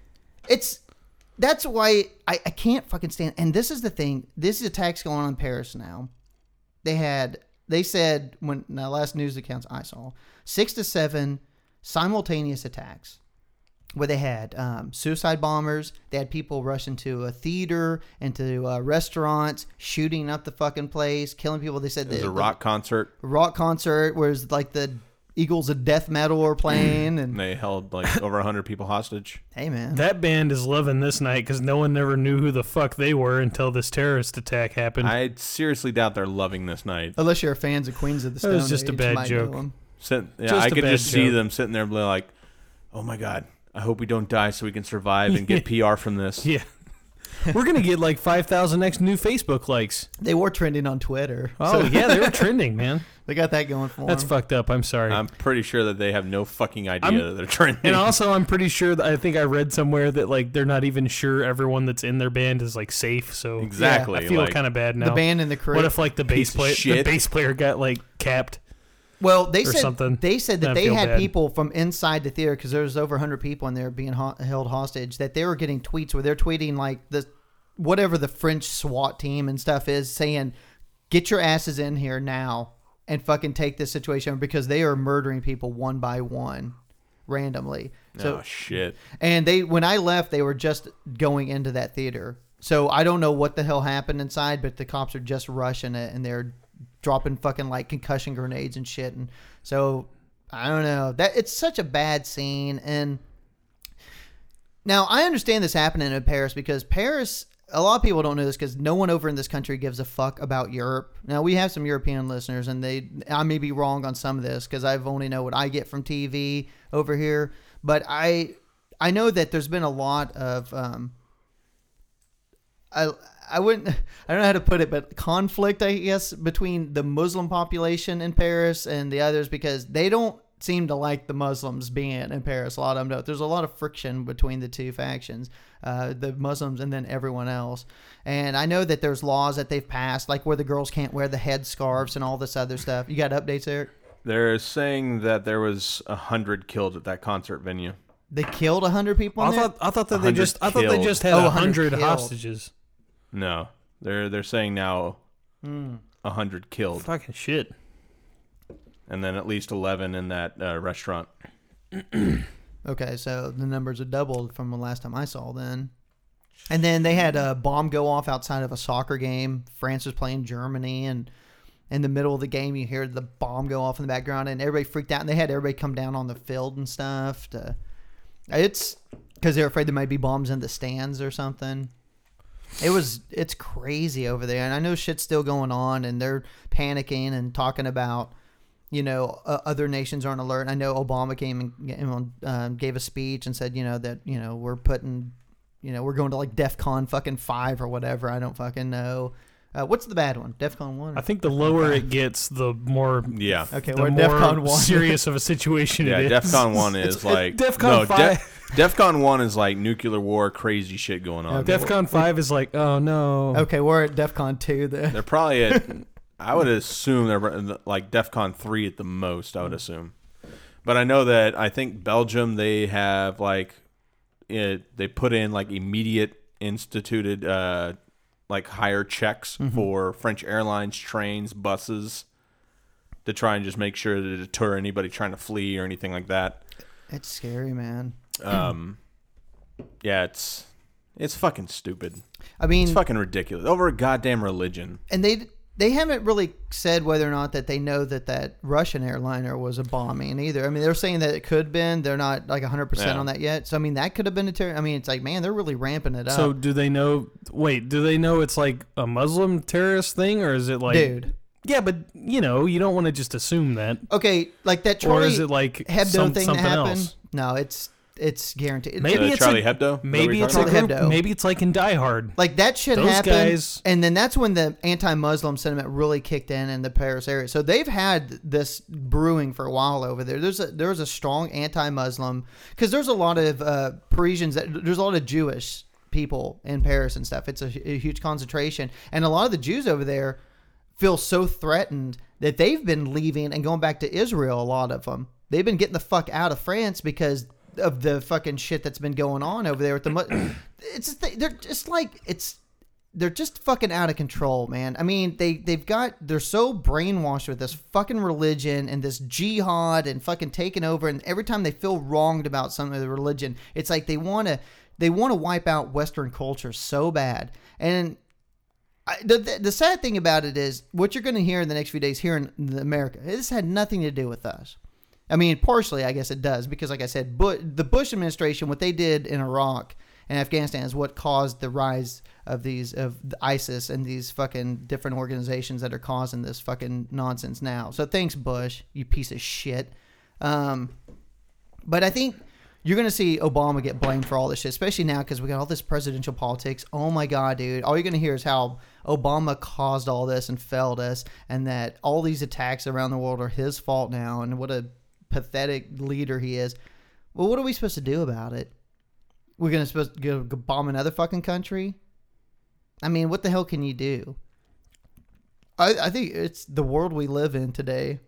it's that's why I, I can't fucking stand. And this is the thing. This is attacks going on in Paris now. They had they said when the last news accounts I saw six to seven simultaneous attacks. Where they had um, suicide bombers, they had people rush into a theater, into uh, restaurants, shooting up the fucking place, killing people. They said It was the, a rock concert. rock concert, where it's like the Eagles of Death Metal were playing, and And they held like over one hundred people hostage. hey man, That band is loving this night because no one ever knew who the fuck they were until this terrorist attack happened. I seriously doubt they're loving this night. unless you're fans of Queens of the Stone That was just a Age, bad you might joke. know 'em. Sit, yeah, Just I a could bad just see joke. them sitting there like, oh my God, I hope we don't die so we can survive and get P R from this. yeah. We're going to get like five thousand next new Facebook likes. They were trending on Twitter. Oh, so yeah, they were trending, man. they got that going for That's them. fucked up. I'm sorry. I'm pretty sure that they have no fucking idea I'm- that they're trending. And also, I'm pretty sure that I think I read somewhere that like they're not even sure everyone that's in their band is like safe. So exactly. I feel like, kind of bad now. The band and the crew. What if like the bass Piece of player, the shit. bass player got like capped? Well, they or said something. they said that I they feel had bad. people from inside the theater because there was over one hundred people in there being ho- held hostage. That they were getting tweets where they're tweeting like the whatever the French SWAT team and stuff is saying, "Get your asses in here now and fucking take this situation," because they are murdering people one by one, randomly. So oh shit. and they when I left, they were just going into that theater. So I don't know what the hell happened inside, but the cops are just rushing it and they're dropping fucking like concussion grenades and shit. And so I don't know. That it's such a bad scene. And now I understand this happening in Paris because Paris, a lot of people don't know this because no one over in this country gives a fuck about Europe. Now we have some European listeners, and they I may be wrong on some of this because I've only know what I get from T V over here. But I I know that there's been a lot of um, I I wouldn't I don't know how to put it, but conflict, I guess, between the Muslim population in Paris and the others because they don't seem to like the Muslims being in Paris. A lot of them don't. There's a lot of friction between the two factions, uh, the Muslims and then everyone else. And I know that there's laws that they've passed, like where the girls can't wear the head scarves and all this other stuff. You got updates, Eric? They're saying that there was a hundred killed at that concert venue. They killed a hundred people in I there? thought I thought that they one hundred just I thought they killed. just had Oh, a one hundred hundred killed. hostages. No, they're they're saying now Hmm. a hundred killed, Fucking shit. and then at least eleven in that uh, restaurant. Okay, so the numbers are doubled from the last time I saw then. And then they had a bomb go off outside of a soccer game. France was playing Germany, and in the middle of the game, you hear the bomb go off in the background, and everybody freaked out. And they had everybody come down on the field and stuff. To, it's because they're afraid there might be bombs in the stands or something. It was it's crazy over there, and I know shit's still going on, and they're panicking and talking about, you know, uh, other nations aren't alert. I know Obama came and you know, um, gave a speech and said, you know, that you know we're putting, you know, we're going to like DEFCON fucking five or whatever. I don't fucking know. Uh, what's the bad one? DEFCON one? I think the lower it gets, the more Yeah, Okay, the we're more at DEFCON one. serious of a situation yeah. it is. DEFCON one is It's- like DEFCON no, five. Def, DEFCON one is like nuclear war, crazy shit going on. Okay. DEFCON five is like, oh no. Okay, we're at DEFCON two then. They're probably at. I would assume they're like DEFCON three at the most. I would assume, but I know that I think Belgium they have like it. They put in like immediate instituted uh, like higher checks for French airlines, trains, buses, to try and just make sure to deter anybody trying to flee or anything like that. It's scary, man. Um, yeah, it's it's fucking stupid. I mean, It's fucking ridiculous over a goddamn religion. and they they haven't really said whether or not that they know that that Russian airliner was a bombing either. I mean, they're saying that it could have been. They're not like one hundred percent Yeah. on that yet. So, I mean, that could have been a terror. I mean, it's like, man, they're really ramping it up. So do they know? Wait, do they know it's like a Muslim terrorist thing, or is it like? Dude. Yeah, but you know, you don't want to just assume that. Okay, like that Or Charlie is it like Hebdo some- thing that something happened? else? No, it's it's guaranteed. Maybe Uh, it's Charlie a- Hebdo. Is that what Maybe you're it's a talking Charlie group, Hebdo. maybe it's like in Die Hard. Like that shit Those happened, guys- and then that's when the anti-Muslim sentiment really kicked in in the Paris area. So they've had this brewing for a while over there. There's a there's a strong anti-Muslim because there's a lot of uh, Parisians. That, there's a lot of Jewish people in Paris and stuff. It's a, a huge concentration, and a lot of the Jews over there feel so threatened that they've been leaving and going back to Israel. A lot of them they've been getting the fuck out of France because of the fucking shit that's been going on over there with the. Mu- it's just, they're just like it's. They're just fucking out of control, man. I mean, they, they've got, they're so brainwashed with this fucking religion and this jihad and fucking taking over. And every time they feel wronged about some of the religion, it's like they want to, they want to wipe out Western culture so bad. And I, the, the the sad thing about it is what you're going to hear in the next few days here in America, this had nothing to do with us. I mean, partially, I guess it does, because like I said, but the Bush administration, what they did in Iraq and Afghanistan is what caused the rise of these of ISIS and these fucking different organizations that are causing this fucking nonsense now. So thanks, Bush, you piece of shit. Um, but I think you're going to see Obama get blamed for all this shit, especially now because we got all this presidential politics. Oh my God, dude. All you're going to hear is how Obama caused all this and failed us, and that all these attacks around the world are his fault now, and what a pathetic leader he is. Well, what are we supposed to do about it? We're going to supposed to go bomb another fucking country? I mean, what the hell can you do? I, I think it's the world we live in today.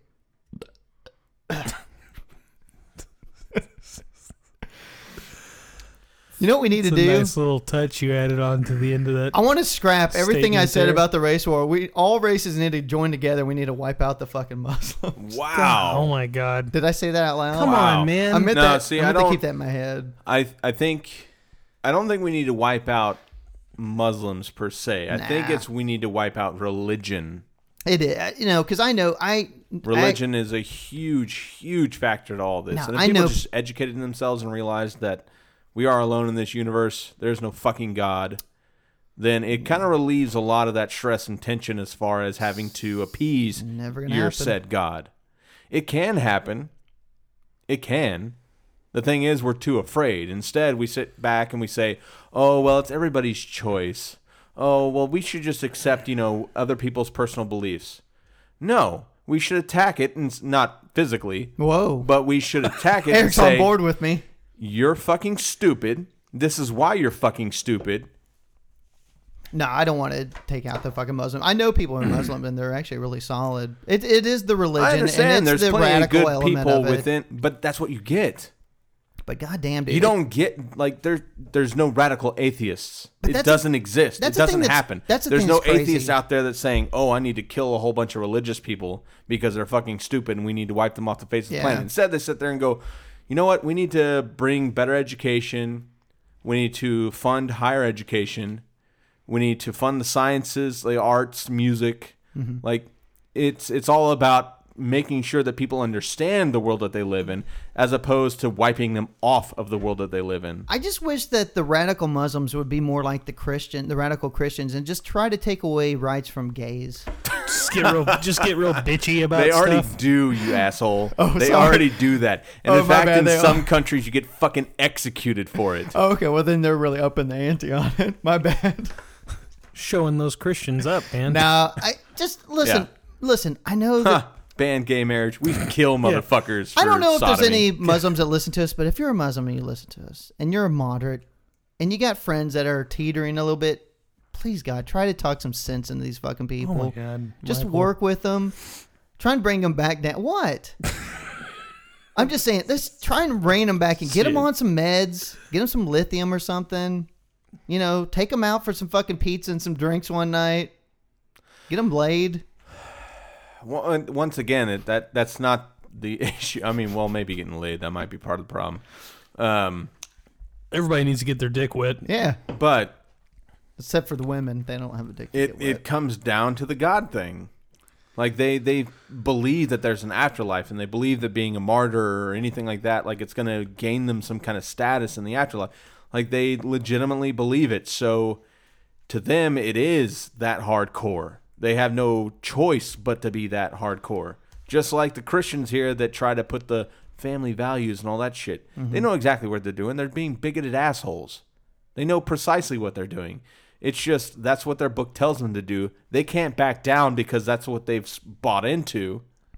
You know what we need It's to a do? nice little touch you added on to the end of that. I want to scrap everything I statement said there. about the race war. We all races need to join together. We need to wipe out the fucking Muslims. Wow. Oh my God. Did I say that out loud? Come Wow. on, man. I meant No, that. see, I meant I to don't- keep that in my head. I I think I don't think we need to wipe out Muslims per se. I think Nah. it's we need to wipe out religion. It is, you know, because I know I Religion is a huge, huge factor to all this. No, and if I people know- just educated themselves and realized that we are alone in this universe, there's no fucking God, then it kind of relieves a lot of that stress and tension as far as having to appease Never gonna your happen. said God. It can happen. It can. The thing is, we're too afraid. Instead, we sit back and we say, oh, well, it's everybody's choice. Oh, well, we should just accept, you know, other people's personal beliefs. No, we should attack it, and s- not physically, Whoa. but we should attack it and Eric's say, on board with me. you're fucking stupid. This is why you're fucking stupid. No, I don't want to take out the fucking Muslim. I know people who are Muslim and they're actually really solid. It it is the religion. I understand. And it's There's the plenty of radical good element people of it. within, but that's what you get. But goddamn, dude, You don't get like there. There's no radical atheists. But It that's- doesn't exist. It that's the thing doesn't that's- happen. that's the There's thing no that's crazy. atheists out there that's saying, "Oh, I need to kill a whole bunch of religious people because they're fucking stupid, and we need to wipe them off the face of the Yeah. planet." Instead, they sit there and go, "You know what? We need to bring better education. We need to fund higher education. We need to fund the sciences, the arts, music. Mm-hmm. Like it's it's all about." Making sure that people understand the world that they live in, as opposed to wiping them off of the world that they live in. I just wish that the radical Muslims would be more like the Christian, the radical Christians, and just try to take away rights from gays. Just get real, just get real bitchy about They already stuff. do, you asshole. Oh, they sorry. already do that. And Oh, in my fact, bad, in they some are. countries, you get fucking executed for it. Oh, okay, well then they're really up in the ante on it. My bad. Showing those Christians up, man. Now, I just listen. Yeah. Listen, I know that. Huh. Ban gay marriage. We kill motherfuckers. I don't for know if there's sodomy. any Muslims that listen to us, but if you're a Muslim and you listen to us, and you're a moderate, and you got friends that are teetering a little bit, please God, try to talk some sense into these fucking people. Oh my God. Just Michael. work with them. Try and bring them back down. What? I'm just saying, let's try and rein them back and get them Shit. on some meds, get them some lithium or something. You know, take them out for some fucking pizza and some drinks one night. Get them laid. Well, once again, it, that that's not the issue. I mean, well, maybe getting laid, that might be part of the problem. Um, Everybody needs to get their dick wet. Yeah. but Except for the women. They don't have a dick to it get wet. it comes down to the God thing. Like they they believe that there's an afterlife, and they believe that being a martyr or anything like that, like it's going to gain them some kind of status in the afterlife. Like they legitimately believe it. So to them, it is that hardcore. They have no choice but to be that hardcore. Just like the Christians here that try to put the family values and all that shit. Mm-hmm. They know exactly what they're doing. They're being bigoted assholes. They know precisely what they're doing. It's just that's what their book tells them to do. They can't back down because that's what they've s- bought into.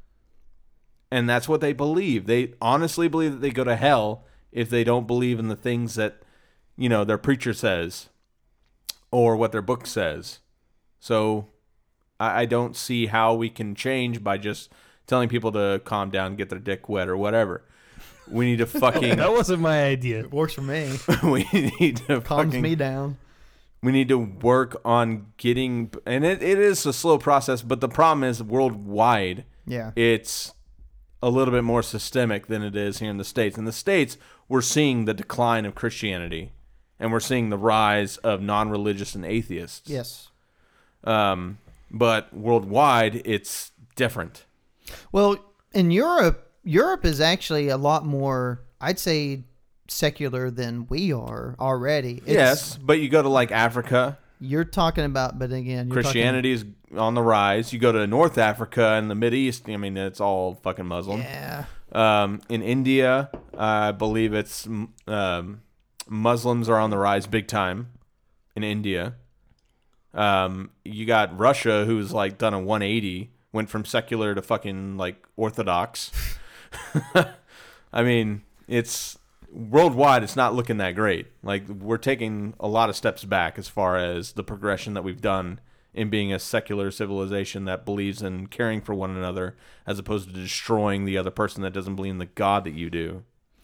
And that's what they believe. They honestly believe that they go to hell if they don't believe in the things that, you know, their preacher says or what their book says. So I, I don't see how we can change by just telling people to calm down, get their dick wet or whatever. We need to fucking. That wasn't my idea. It works for me. we need to Calms fucking, me down. We need to work on getting, and it, it is a slow process. But the problem is worldwide. Yeah. It's a little bit more systemic than it is here in the States. In the States, we're seeing the decline of Christianity, and we're seeing the rise of non-religious and atheists. Yes. Um, but worldwide, it's different. Well, in Europe, Europe is actually a lot more, I'd say, secular than we are already. It's, Yes, but you go to like Africa, You're talking about, but again, you're Christianity is on the rise. You go to North Africa and the Mideast, I mean, it's all fucking Muslim. Talking, yeah. Um, in India, I believe it's um, Muslims are on the rise big time in India. Um, you got Russia, who's like done a one eighty, went from secular to fucking like Orthodox. I mean, it's worldwide, it's not looking that great. Like, we're taking a lot of steps back as far as the progression that we've done in being a secular civilization that believes in caring for one another as opposed to destroying the other person that doesn't believe in the God that you do.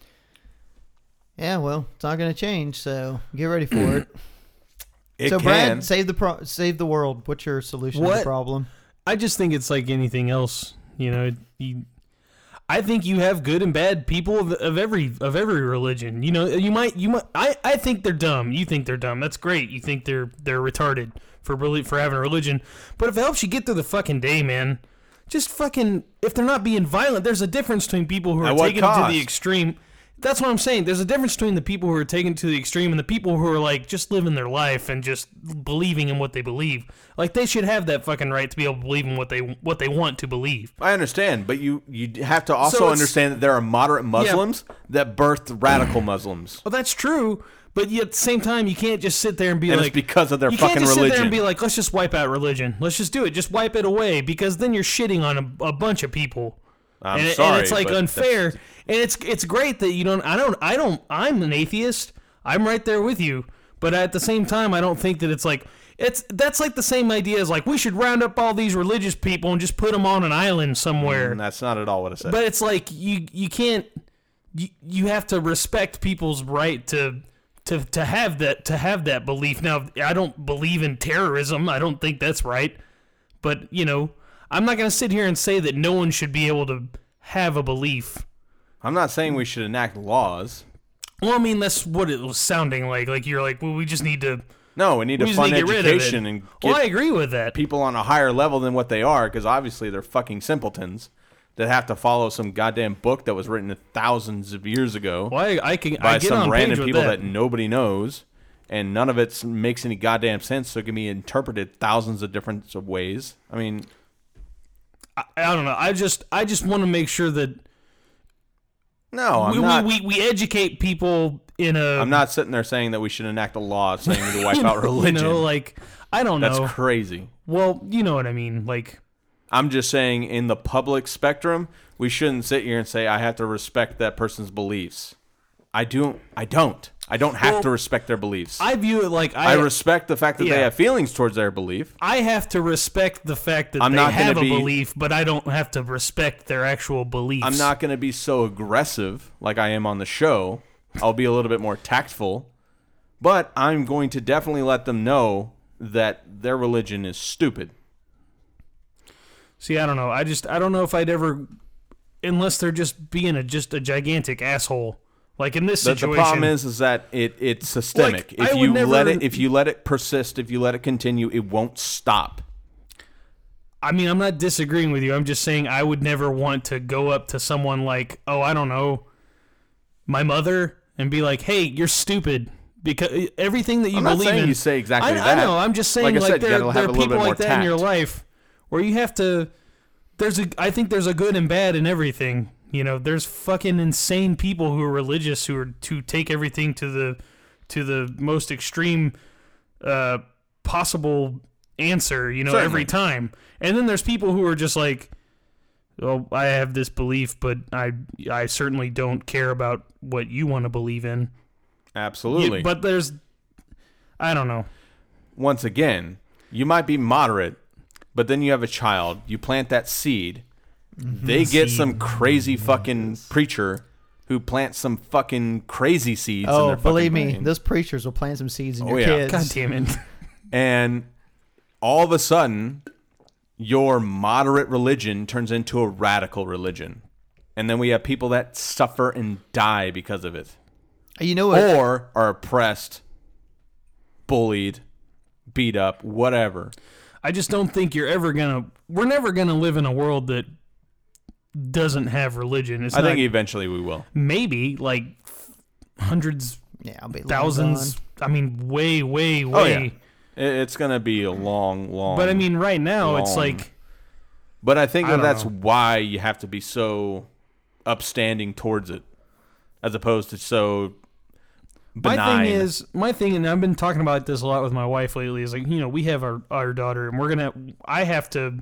Yeah, well, it's not going to change, so get ready for it. It so, can. Brad, save the pro- save the world. What's your solution to What? the problem? I just think it's like anything else. You know, you, I think you have good and bad people of, of every of every religion. You know, you might you might. I, I think they're dumb. You think they're dumb. That's great. You think they're they're retarded for really for having a religion. But if it helps you get through the fucking day, man, just fucking if they're not being violent, there's a difference between people who At are what taking it to cost? the extreme. That's what I'm saying. There's a difference between the people who are taken to the extreme and the people who are like just living their life and just believing in what they believe. Like they should have that fucking right to be able to believe in what they what they want to believe. I understand, but you, you have to also So it's- understand that there are moderate Muslims that birthed radical Muslims. Well, that's true, but yet at the same time, you can't just sit there and be And like, it's because of their you fucking can't just religion. sit there and be like, let's just wipe out religion. Let's just do it. Just wipe it away, because then you're shitting on a, a bunch of people. I'm and, it- sorry, and it's like but unfair. that's- And it's it's great that you don't. I don't. I don't. I'm an atheist. I'm right there with you. But at the same time, I don't think that it's like it's. That's like the same idea as like we should round up all these religious people and just put them on an island somewhere. And that's not at all what I said. But it's like you you can't. You, you have to respect people's right to. To, to have that to have that belief. Now, I don't believe in terrorism. I don't think that's right. But, you know, I'm not going to sit here and say that no one should be able to have a belief. I'm not saying we should enact laws. Well, I mean, that's what it was sounding like. Like, you're like, well, we just need to, No, we need we to just fund need to get rid of education it. and get Well, I agree with that. people on a higher level than what they are, because obviously they're fucking simpletons that have to follow some goddamn book that was written thousands of years ago Well, I, I can by I get some on random page with people that. that nobody knows, and none of it makes any goddamn sense, so it can be interpreted thousands of different ways. I mean, I, I don't know. I just I just want to make sure that no, I'm we, not. we, we, we educate people in a. I'm not sitting there saying that we should enact a law saying to wipe you out know, religion. You know, like I don't That's know. crazy. Well, you know what I mean. Like. I'm just saying, in the public spectrum, we shouldn't sit here and say I have to respect that person's beliefs. I don't. I don't. I don't have Well, to respect their beliefs. I view it like I I respect the fact that yeah. they have feelings towards their belief. I have to respect the fact that I'm they not gonna have a be- belief, but I don't have to respect their actual beliefs. I'm not going to be so aggressive like I am on the show. I'll be a little bit more tactful, but I'm going to definitely let them know that their religion is stupid. See, I don't know. I just I don't know if I'd ever, unless they're just being a just a gigantic asshole. Like in this The, the situation. problem is, is that it it's systemic. Like, I if would you never- let it, if you let it persist, if you let it continue, it won't stop. I mean, I'm not disagreeing with you. I'm just saying I would never want to go up to someone like, oh, I don't know, my mother, and be like, hey, you're stupid. Because everything that you I'm not believe saying in, you say exactly I, that. I know. I'm just saying, Like I like, said, you there, gotta have there a are little people bit more like that in your tact. life where you have to. There's a. I think there's a good and bad in everything. You know, there's fucking insane people who are religious who are to take everything to the to the most extreme uh, possible answer. You know, Certainly. every time. And then there's people who are just like, well, I have this belief, but I I certainly don't care about what you want to believe in. Absolutely. You- but there's, I don't know. Once again, you might be moderate, but then you have a child. You plant that seed. They get some crazy fucking preacher who plant some fucking crazy seeds. in Oh, their believe fucking me, brain. those preachers will plant some seeds in Oh, your yeah. kids. God damn it. And all of a sudden, your moderate religion turns into a radical religion. And then we have people that suffer and die because of it. You know what? Or are oppressed, bullied, beat up, whatever. I just don't think you're ever gonna. We're never gonna live in a world that doesn't have religion. It's I not, think eventually we will. maybe like hundreds, yeah, I'll be long thousands. gone. I mean, way, way, way. Oh, yeah. It- It's going to be a long, long... But I mean, right now it's long- like But I think I that don't that's know. why you have to be so upstanding towards it, as opposed to so benign. my thing is my thing, and I've been talking about this a lot with my wife lately. Is like you know we have our our daughter, and we're gonna. I have to.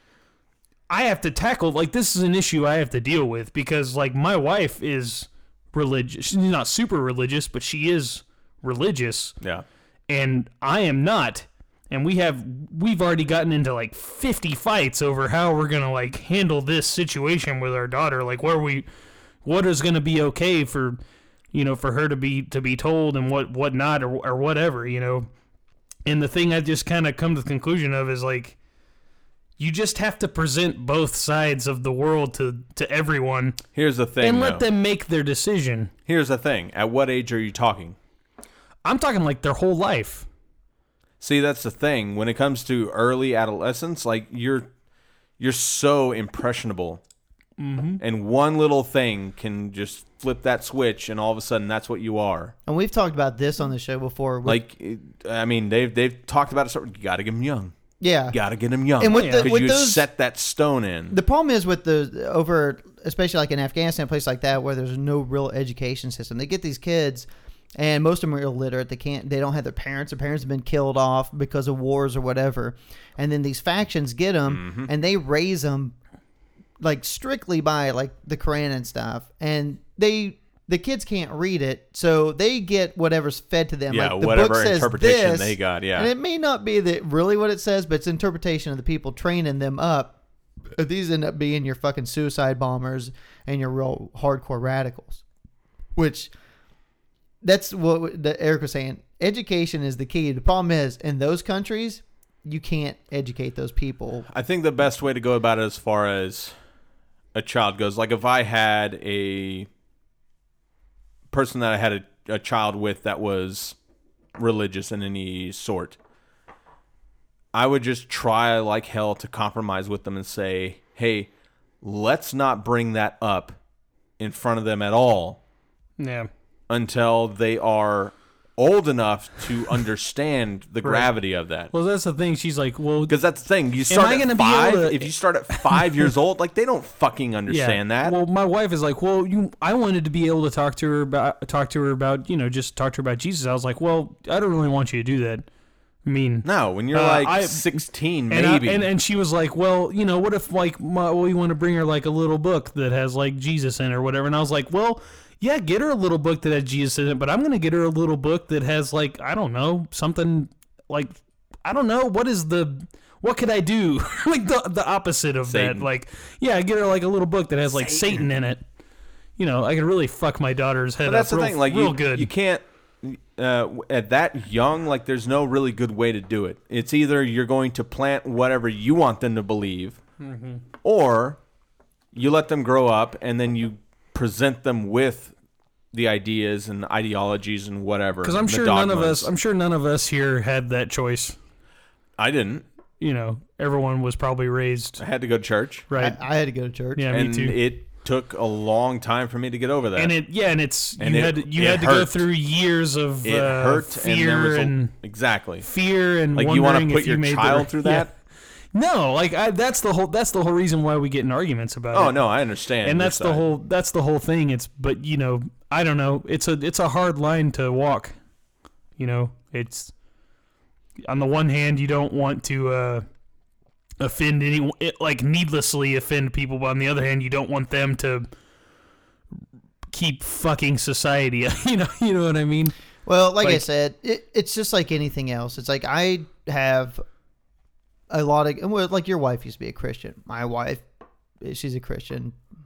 I have to tackle like this is an issue I have to deal with because like my wife is religious. She's not super religious, but she is religious. Yeah. And I am not. And we have we've already gotten into like fifty fights over how we're gonna like handle this situation with our daughter. Like where we, what is gonna be okay for, you know, for her to be to be told and what what not or or whatever, you know. And the thing I just kind of come to the conclusion of is like, you just have to present both sides of the world to to everyone Here's the thing, and let though. them make their decision. Here's the thing. At what age are you talking? I'm talking like their whole life. See, that's the thing. When it comes to early adolescence, like you're you're so impressionable. Mm-hmm. And one little thing can just flip that switch and all of a sudden that's what you are. And we've talked about this on the show before. with- Like it- I mean, they've they've talked about it. So you got to get them young. yeah. You got to get them young. And with the- because with you those- set that stone in. The problem is with the over, especially like in Afghanistan, a place like that where there's no real education system. They get these kids, and most of them are illiterate. They can't. They don't have their parents. Their parents have been killed off because of wars or whatever. And then these factions get them, Mm-hmm. and they raise them like strictly by like the Quran and stuff. And they the kids can't read it, so they get whatever's fed to them. Yeah, like the whatever book says interpretation this, they got, yeah. and it may not be that really what it says, but it's interpretation of the people training them up. But these end up being your fucking suicide bombers and your real hardcore radicals, which that's what the, Eric was saying. Education is the key. The problem is in those countries, you can't educate those people. I think the best way to go about it as far as a child goes, like if I had a person that I had a, a child with that was religious in any sort, I would just try like hell to compromise with them and say, hey, let's not bring that up in front of them at all Yeah. until they are old enough to understand the gravity of that. Well, that's the thing. She's like, well, Because that's the thing. You start I at gonna be five. able to- If you start at five years old, like they don't fucking understand that. Well, my wife is like, well, you. I wanted to be able to talk to her about, talk to her about, you know, just talk to her about Jesus. I was like, well, I don't really want you to do that. I mean, no, when you're Uh, like I- sixteen, and, I- maybe. and and she was like, well, you know, what if like my, well, we want to bring her like a little book that has like Jesus in it or whatever. And I was like, well, yeah, get her a little book that has Jesus in it, but I'm gonna get her a little book that has like, I don't know, something like, I don't know, what is the. What could I do? Like the the opposite of Satan. that. Like, yeah, get her like a little book that has like Satan, in it. You know, I could really fuck my daughter's head but that's up the real, thing. Like real you, good. you can't uh, at that young. Like there's no really good way to do it. It's either you're going to plant whatever you want them to believe, Mm-hmm. or you let them grow up and then you present them with the ideas and ideologies and whatever. Because I'm the sure none of dogmas. us, I'm sure none of us here had that choice. I didn't. You know, everyone was probably raised I had to go to church, right. I, I had to go to church. yeah, and me too. it took a long time for me to get over that. and it, yeah, and it's And you it- had you it had to go hurt. through years of it uh, hurt, fear and there was a, and exactly. fear and Like you want wondering to put if you your made child the, through yeah. that? No, like I, that's the whole that's the whole reason why we get in arguments about Oh it. no, I understand. and your that's the side. whole that's the whole thing. It's but you know I don't know. It's a it's a hard line to walk. You know, it's on the one hand you don't want to uh, offend any it, like needlessly offend people, but on the other hand you don't want them to keep fucking society. you know, you know what I mean? Well, like, I Like- said, it, it's just like anything else. It's like I have a lot of, well, like your wife used to be a Christian. My wife, she's a Christian.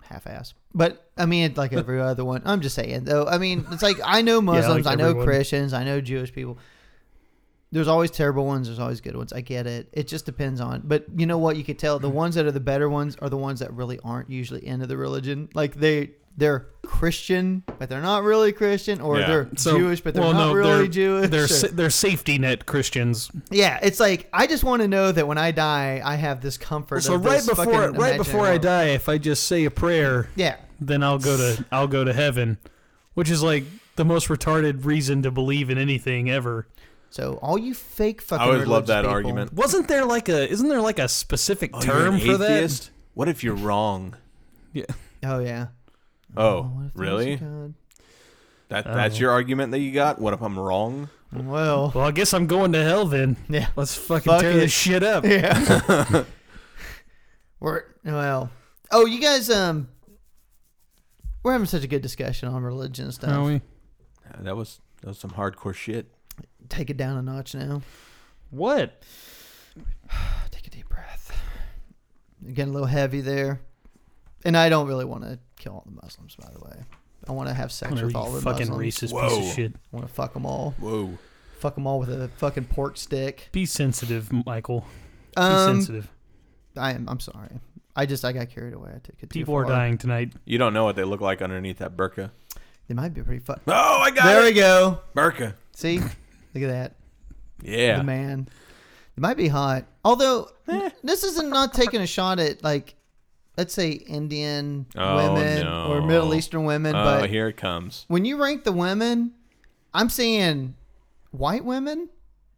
half-ass. But I mean, like every other one. I'm just saying, though. I mean, it's like I know Muslims, like I know everyone. Christians, I know Jewish people. There's always terrible ones. There's always good ones. I get it. It just depends on. But you know what? You could tell the ones that are the better ones are the ones that really aren't usually into the religion. Like they they're Christian, but they're not really Christian, or Yeah. they're So- Jewish, but they're well, not no, really they're, Jewish. They're or- sa- they're safety net Christians. yeah, it's like I just want to know that when I die, I have this comfort. So of right this before fucking right before I imaginary world. die, if I just say a prayer, Yeah. then I'll go to I'll go to heaven, which is like the most retarded reason to believe in anything ever. So all you fake fucking. I always religious love that people- argument. Wasn't there like a isn't there like a specific Oh, you're term an for that? atheist? What if you're wrong? Yeah. Oh yeah. Oh, what if there's really? a God? That that's Oh. your argument that you got? What if I'm wrong? Well, Well, I guess I'm going to hell then. yeah. Let's fucking Fuck tear it. this shit up. Yeah. we're well. Oh, you guys. Um, we're having such a good discussion on religion and stuff. Are we? Yeah, that was that was some hardcore shit. Take it down a notch now. What? Take a deep breath. You're getting a little heavy there. And I don't really want to kill all the Muslims, by the way. I want to have sex Whatever, with you all the fucking Muslims. racist piece Whoa. of shit. I want to fuck them all. Whoa. Fuck them all with a fucking pork stick. Be sensitive, Michael. Be Um, sensitive. I am. I'm sorry. I just I got carried away. I took it too People are far. dying tonight. You don't know what they look like underneath that burqa. They might be pretty fuck. Oh, I got There it. we go. Burqa. See, look at that. Yeah. The man. It might be hot. Although Eh. this isn't not taking a shot at like, let's say Indian Oh, women no. or Middle Eastern women, Oh, but here it comes. when you rank the women, I'm seeing white women.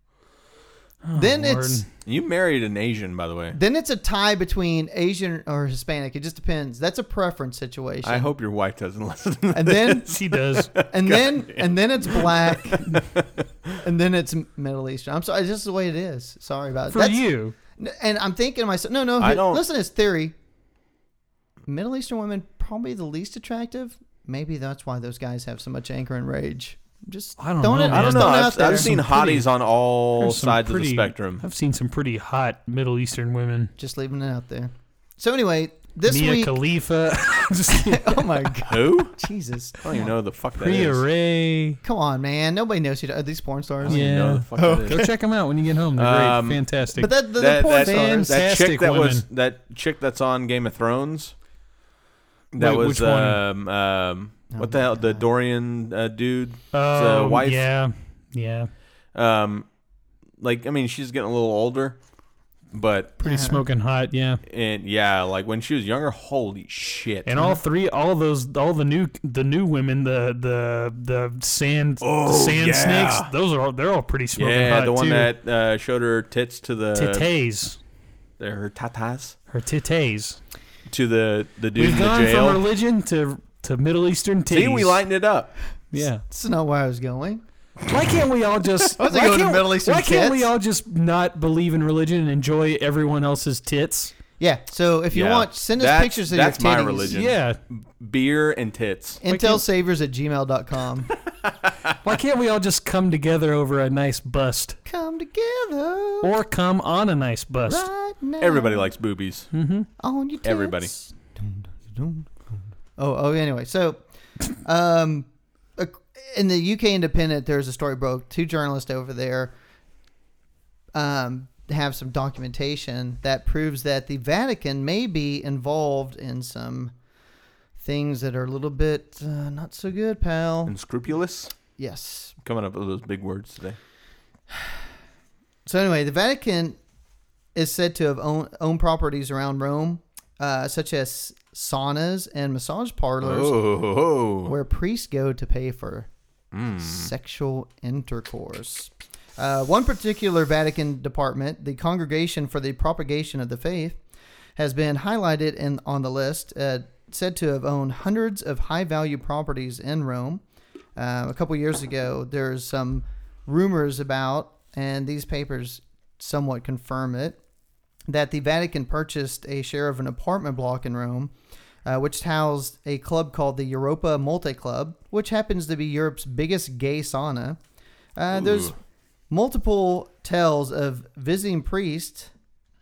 then Lord. it's You married an Asian, by the way. then it's a tie between Asian or Hispanic. It just depends. That's a preference situation. I hope your wife doesn't listen to And then She does. and then and then it's black, and then it's Middle Eastern. I'm sorry, it's just the way it is. Sorry about it. For That's- you. And I'm thinking to myself, no, no. I don't- Listen to this theory. Middle Eastern women probably the least attractive. Maybe that's why those guys have so much anger and rage. Just I don't throwing know, it, man. I don't just know. throwing it I've, out there. I've seen Some pretty- hotties on all There's some sides pretty- of the spectrum. I've seen some pretty hot Middle Eastern women. Just leaving it out there. So anyway, this Mia week. Khalifa. Just Oh my god, Who? Jesus! I don't even know who the fuck that Priya is. Ray. Come on, man. Nobody knows who are these porn I stars. don't even know who Yeah. the fuck that is. Go check them out when you get home. They're Um, great. Fantastic. But that the, That, the porn that, stars. that chick Fantastic that was women. that chick that's on Game of Thrones. That Wait, was which one? um um Oh what the my hell the God. Dorian uh, dude Oh, the wife? Yeah. Yeah. um like I mean she's getting a little older, but Pretty Yeah. smoking hot. Yeah. and yeah like when she was younger, holy shit. And all three, all those, all the new, the new women, the the the sand, Oh, the sand yeah. snakes. Those are all, they're all pretty smoking yeah, hot the one too. that uh, showed her tits to the Titties, the- her tatas her titties. to the the dude We've in the gone jail. from religion to to Middle Eastern titties. See, we lightened it up. Yeah. That's not where I was going. Why can't we all just? I wasn't why going to can't- Middle Eastern Why can't we tits. all just not believe in religion and enjoy everyone else's tits? Yeah. So if you Yeah. want, send us That's- pictures of that's your my titties. religion. Yeah. Beer and tits. Intelsavers at gmail dot com. Why can't we all just come together over a nice bust, Come together or come on a nice bust? right now. Everybody likes boobies. Mm-hmm. on your tits. Everybody. Oh, oh. Anyway, so, um, ac- in the U K Independent, there's a story broke. Two journalists over there, um, have some documentation that proves that the Vatican may be involved in some things that are a little bit uh, not so good, pal. Unscrupulous. Yes. Coming up with those big words today. So anyway, the Vatican is said to have owned, owned properties around Rome, uh, such as saunas and massage parlors, Oh, where priests go to pay for mm. sexual intercourse. Uh, one particular Vatican department, the Congregation for the Propagation of the Faith, has been highlighted in on the list, uh, said to have owned hundreds of high-value properties in Rome. Uh, a couple years ago, there's some rumors about, and these papers somewhat confirm it, that the Vatican purchased a share of an apartment block in Rome, uh, which housed a club called the Europa Multi Club, which happens to be Europe's biggest gay sauna. Uh, there's Ooh. multiple tales of visiting priests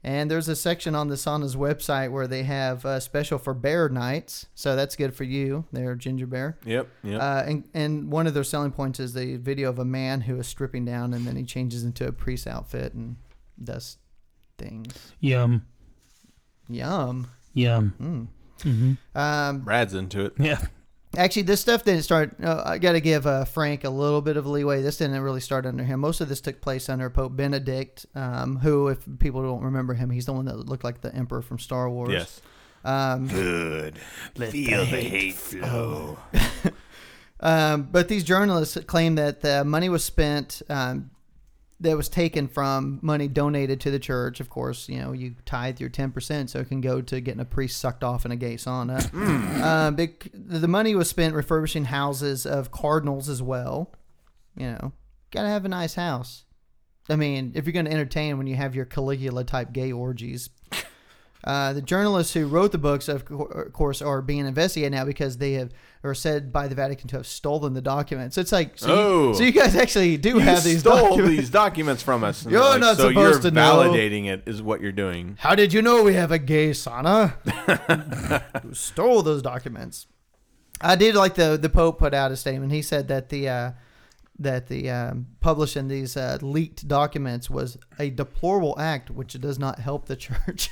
And there's a section on the sauna's website where they have uh, special for bear nights. So that's good for you there, Ginger Bear. Yep. Yep. Uh, and, and one of their selling points is the video of a man who is stripping down and then he changes into a priest outfit and does things. Yum. Yum. Yum. Mm. Mm-hmm. Um, Brad's into it. Yeah. Actually, this stuff didn't start. Uh, I got to give uh, Frank a little bit of leeway. This didn't really start under him. Most of this took place under Pope Benedict, um, who, if people don't remember him, he's the one that looked like the Emperor from Star Wars. Yes. Um, Good. Feel the hate flow. um, but these journalists claim that the money was spent. Um, that was taken from money donated to the church. Of course, you know, you tithe your ten percent so it can go to getting a priest sucked off in a gay sauna. Mm. Um, big, the money was spent refurbishing houses of cardinals as well. You know, got to have a nice house. I mean, if you're going to entertain when you have your Caligula type gay orgies. Uh, the journalists who wrote the books, of course, are being investigated now because they have, are said by the Vatican to have stolen the documents. It's like, so, Oh. you, so you guys actually do You have these stole documents. these documents from us. And You're like, not so supposed you're to know. validating it is what you're doing. How did you know we have a gay sauna? Who stole those documents? I did like the the Pope put out a statement. He said that the uh, that the um, publishing these uh, leaked documents was a deplorable act which does not help the church.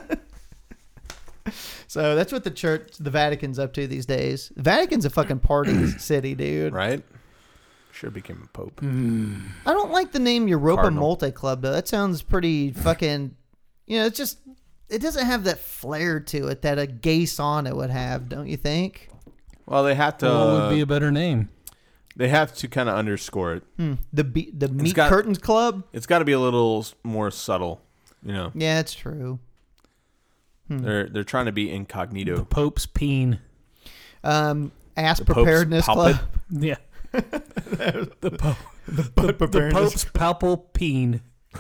So that's what the church, the Vatican's up to these days. The Vatican's a fucking party city, dude. Right? Should have became a pope. I don't like the name Europa Cardinal. Multi Club though. That sounds pretty fucking. You know, it's just it doesn't have that flair to it that a gay sauna would have, don't you think? Well, they have to. what would be a better name? They have to kind of underscore it. Hmm. The be- the Meat got- Curtains Club. It's got to be a little s- more subtle. You know, Yeah, it's true. Hmm. they're they're trying to be incognito. The Pope's Peen. Um, Ass The Pope's Preparedness puppet. Club. Yeah. the, po- The, the, the Pope's Palpal Peen.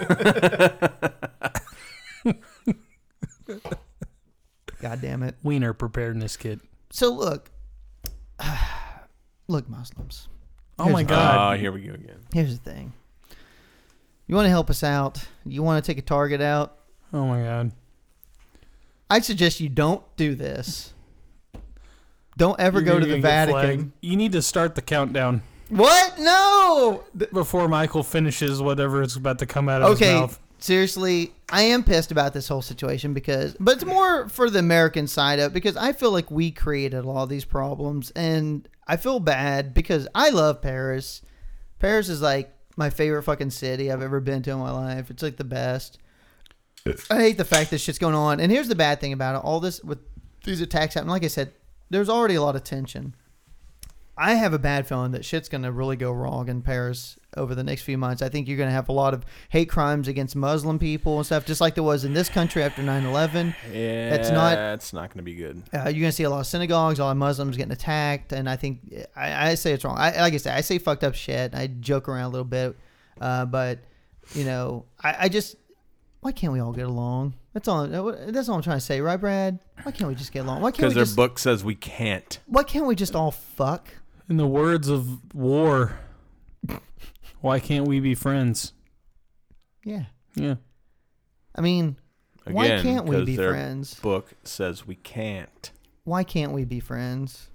God damn it. Wiener Preparedness Kit. So look, look, Muslims. Oh my Here's- God. Oh, here we go again. Here's the thing. You want to help us out? You want to take a target out? Oh my God. I suggest you don't do this. Don't ever You're go to gonna the get Vatican. flagged. You need to start the countdown What? No. Th- before Michael finishes whatever is about to come out of his Okay. mouth. Seriously, I am pissed about this whole situation because, but it's more for the American side of it because I feel like we created a lot of these problems and I feel bad because I love Paris. Paris is like my favorite fucking city I've ever been to in my life. It's like the best. I hate the fact that shit's going on. And here's the bad thing about it. All this with these attacks happening, like I said, there's already a lot of tension. I have a bad feeling that shit's going to really go wrong in Paris over the next few months. I think you're going to have a lot of hate crimes against Muslim people and stuff, just like there was in this country after nine eleven. Yeah, It's not- It's not going to be good. Uh, you're going to see a lot of synagogues, a lot of Muslims getting attacked, and I think I, I say it's wrong. I, like I say, I say fucked up shit. I joke around a little bit, uh, but you know, I, I just why can't we all get along? That's all. That's all I'm trying to say, right, Brad? Why can't we just get along? Why can't Because we their just? book says we can't. Why can't we just all fuck? In the words of War, why can't we be friends? Yeah. Yeah. I mean, Again, why can't we 'cause be their friends? book says we can't. Why can't we be friends?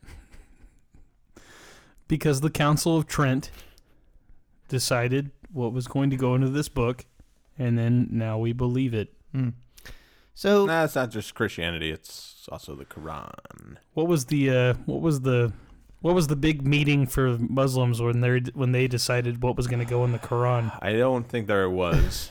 Because the Council of Trent decided what was going to go into this book, and then now we believe it. Hmm. So Nah, it's not just Christianity. It's also the Quran. What was the uh, what was the what was the big meeting for Muslims when they when they decided what was going to go in the Quran? I don't think there was.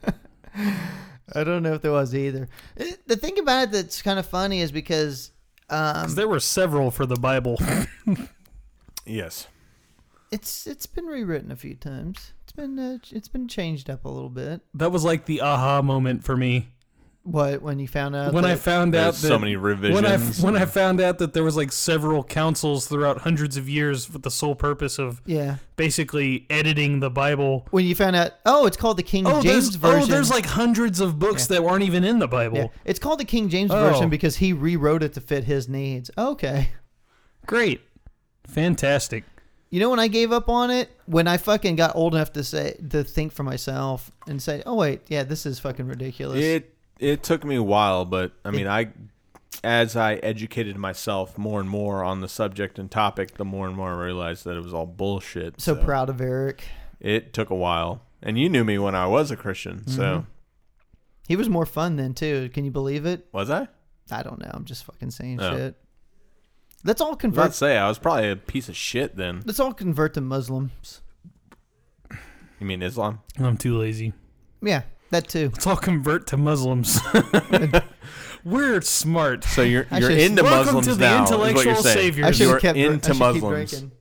I don't know if there was either. It- The thing about it that's kind of funny is because um, 'Cause there were several for the Bible. Yes. it's it's been rewritten a few times. It's been uh, it's been changed up a little bit. That was like the aha moment for me What when you found out when that, I found out There's that so many revisions. when I when I found out that there was like several councils throughout hundreds of years with the sole purpose of yeah basically editing the Bible. when you found out oh it's called the King Oh, James there's, version. oh, there's like hundreds of books Yeah. that weren't even in the Bible. yeah, it's called the King James Oh. version because he rewrote it to fit his needs. Okay. Great, fantastic. You know when I gave up on it? When I fucking got old enough to say to think for myself and say, "Oh wait, yeah, this is fucking ridiculous." It it took me a while, but I mean, I as I educated myself more and more on the subject and topic, the more and more I realized that it was all bullshit. So, so proud of Eric. It took a while, and you knew me when I was a Christian, so mm-hmm. He was more fun then too. Can you believe it? Was I? I don't know. I'm just fucking saying no. shit. Let's all convert. Let's say I was probably a piece of shit then. Let's all convert to Muslims. You mean Islam? I'm too lazy. Yeah, that too. Let's all convert to Muslims. We're smart. So you're I you're should've- into Welcome Muslims to the now. Is what intellectual you're saying. saviors. I should You're have kept. I into should keep Muslims. drinking.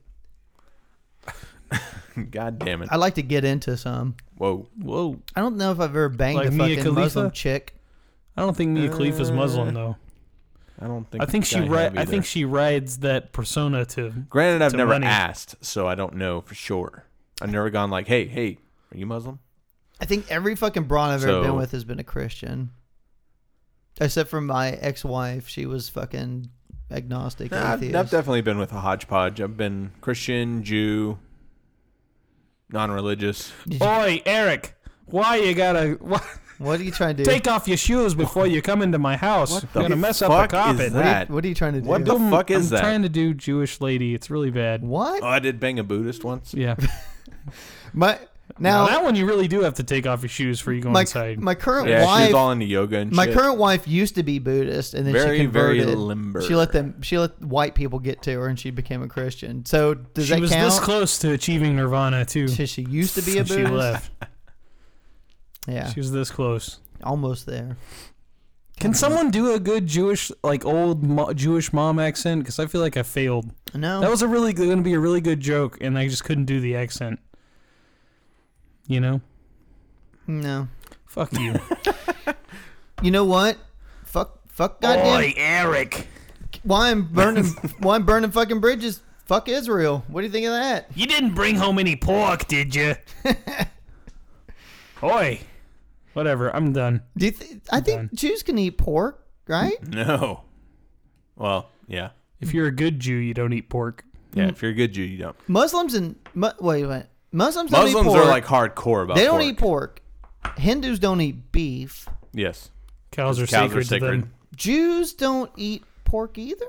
God damn it! I like to get into some. Whoa. Whoa. I don't know if I've ever banged Like a Mia fucking Khalifa? Muslim chick. I don't think Mia Khalifa's Muslim though. I don't think. I think she I, ri- have I think either. she rides that persona to. Granted, I've to never money. asked, so I don't know for sure. I've never gone like, "Hey, hey, are you Muslim?" I think every fucking broad I've ever So- been with has been a Christian. Except for my ex-wife. She was fucking agnostic, Nah, I've, atheist. I've definitely been with a hodgepodge. I've been Christian, Jew, non-religious. Did you- Oi, Eric! Why you gotta why, what are you trying to do? take off your shoes before you come into my house? What You're the gonna mess up fuck the is carpet. that? What are, you, what are you trying to do? What the I'm- fuck is I'm that? trying to do Jewish lady. It's really bad. What? Oh, I did bang a Buddhist once. Yeah. My Now, now that one you really do have to take off your shoes before you go my inside. my current Yeah, she wife. was all into yoga and My shit. current wife used to be Buddhist, and then Very, she very converted. limber. She let them. She let white people get to her, and she became a Christian. So does she that was count? this close to achieving nirvana too. She, she used to be a And she Buddhist. left. Yeah, She was this close. almost there. Can someone do a good Jewish, like old mo- Jewish mom accent? Because I feel like I failed. No, That was a really going to be a really good joke, and I just couldn't do the accent. You know? no. Fuck you. You know what? Fuck, fuck, goddamn. Oi, Eric! Why I'm burning? Why I'm burning fucking bridges? Fuck Israel. What do you think of that? You didn't bring home any pork, did you? Oi. Whatever. I'm done. Do you th- I think done. Jews can eat pork, right? No. Well, yeah. If you're a good Jew, you don't eat pork. Yeah, if you're a good Jew, you don't. Muslims and mu- wait, wait. Muslims don't Muslims eat pork. are like hardcore about they don't pork. eat pork. Hindus don't eat beef. Yes. Cows are Cows sacred, are sacred. to them. Jews don't eat pork either?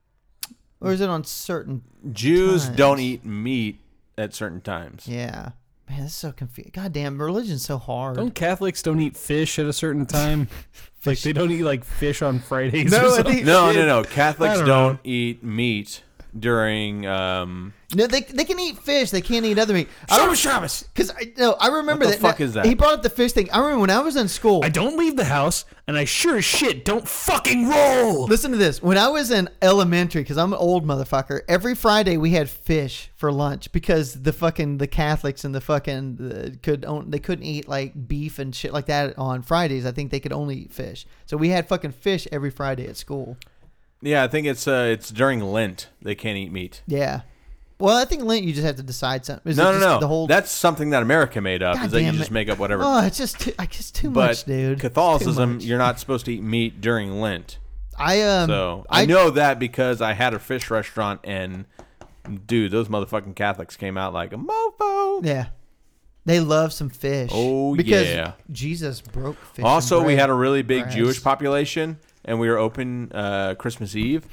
Or is it on certain... Jews Times. don't eat meat at certain times. Yeah. Man, this is so confusing. God damn, religion's so hard. Don't Catholics don't eat fish at a certain time? Like they don't eat like fish on Fridays No, or I something? think- No, Shit. no, no. Catholics I don't don't, know. eat meat during. Um, No, they, they can eat fish. They can't eat other meat. Shabbos, Shabbos. Because I, no, I remember What the that. fuck is that? He brought up the fish thing. I remember when I was in school. I don't leave the house, and I sure as shit don't fucking roll. Listen to this. When I was in elementary, because I'm an old motherfucker, every Friday we had fish for lunch because the fucking the Catholics and the fucking the, could own, they couldn't eat like beef and shit like that on Fridays. I think they could only eat fish. So we had fucking fish every Friday at school. yeah, I think it's uh, it's during Lent they can't eat meat. Yeah. Well, I think Lent you just have to decide something. Is it No, no, just no. The whole. That's something that America made up. God is that you damn just it. make up whatever. Oh, it's just too, I guess too but much, dude. Too Catholicism, much. you're not supposed to eat meat during Lent. I um. So I, know that because I had a fish restaurant and, dude, those motherfucking Catholics came out like a mofo. Yeah. They love some fish. Oh, because yeah. Jesus broke fish. Also, and we bread. had a really big Christ. Jewish population, and we were open uh, Christmas Eve.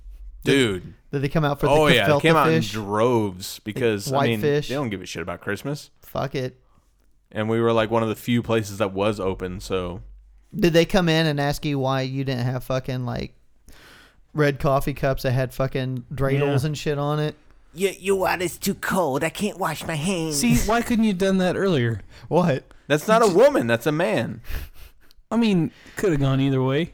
Dude. Did they come out for the Oh, yeah. They gefilte came out fish? in droves because, I white mean, fish. they don't give a shit about Christmas. Fuck it. And we were like one of the few places that was open, so. Did they come in and ask you why you didn't have fucking like red coffee cups that had fucking dreidels Yeah. and shit on it? Your, your water's too cold. I can't wash my hands. See, why couldn't you have done that earlier? What? That's not a woman, that's a man. I mean, could have gone either way.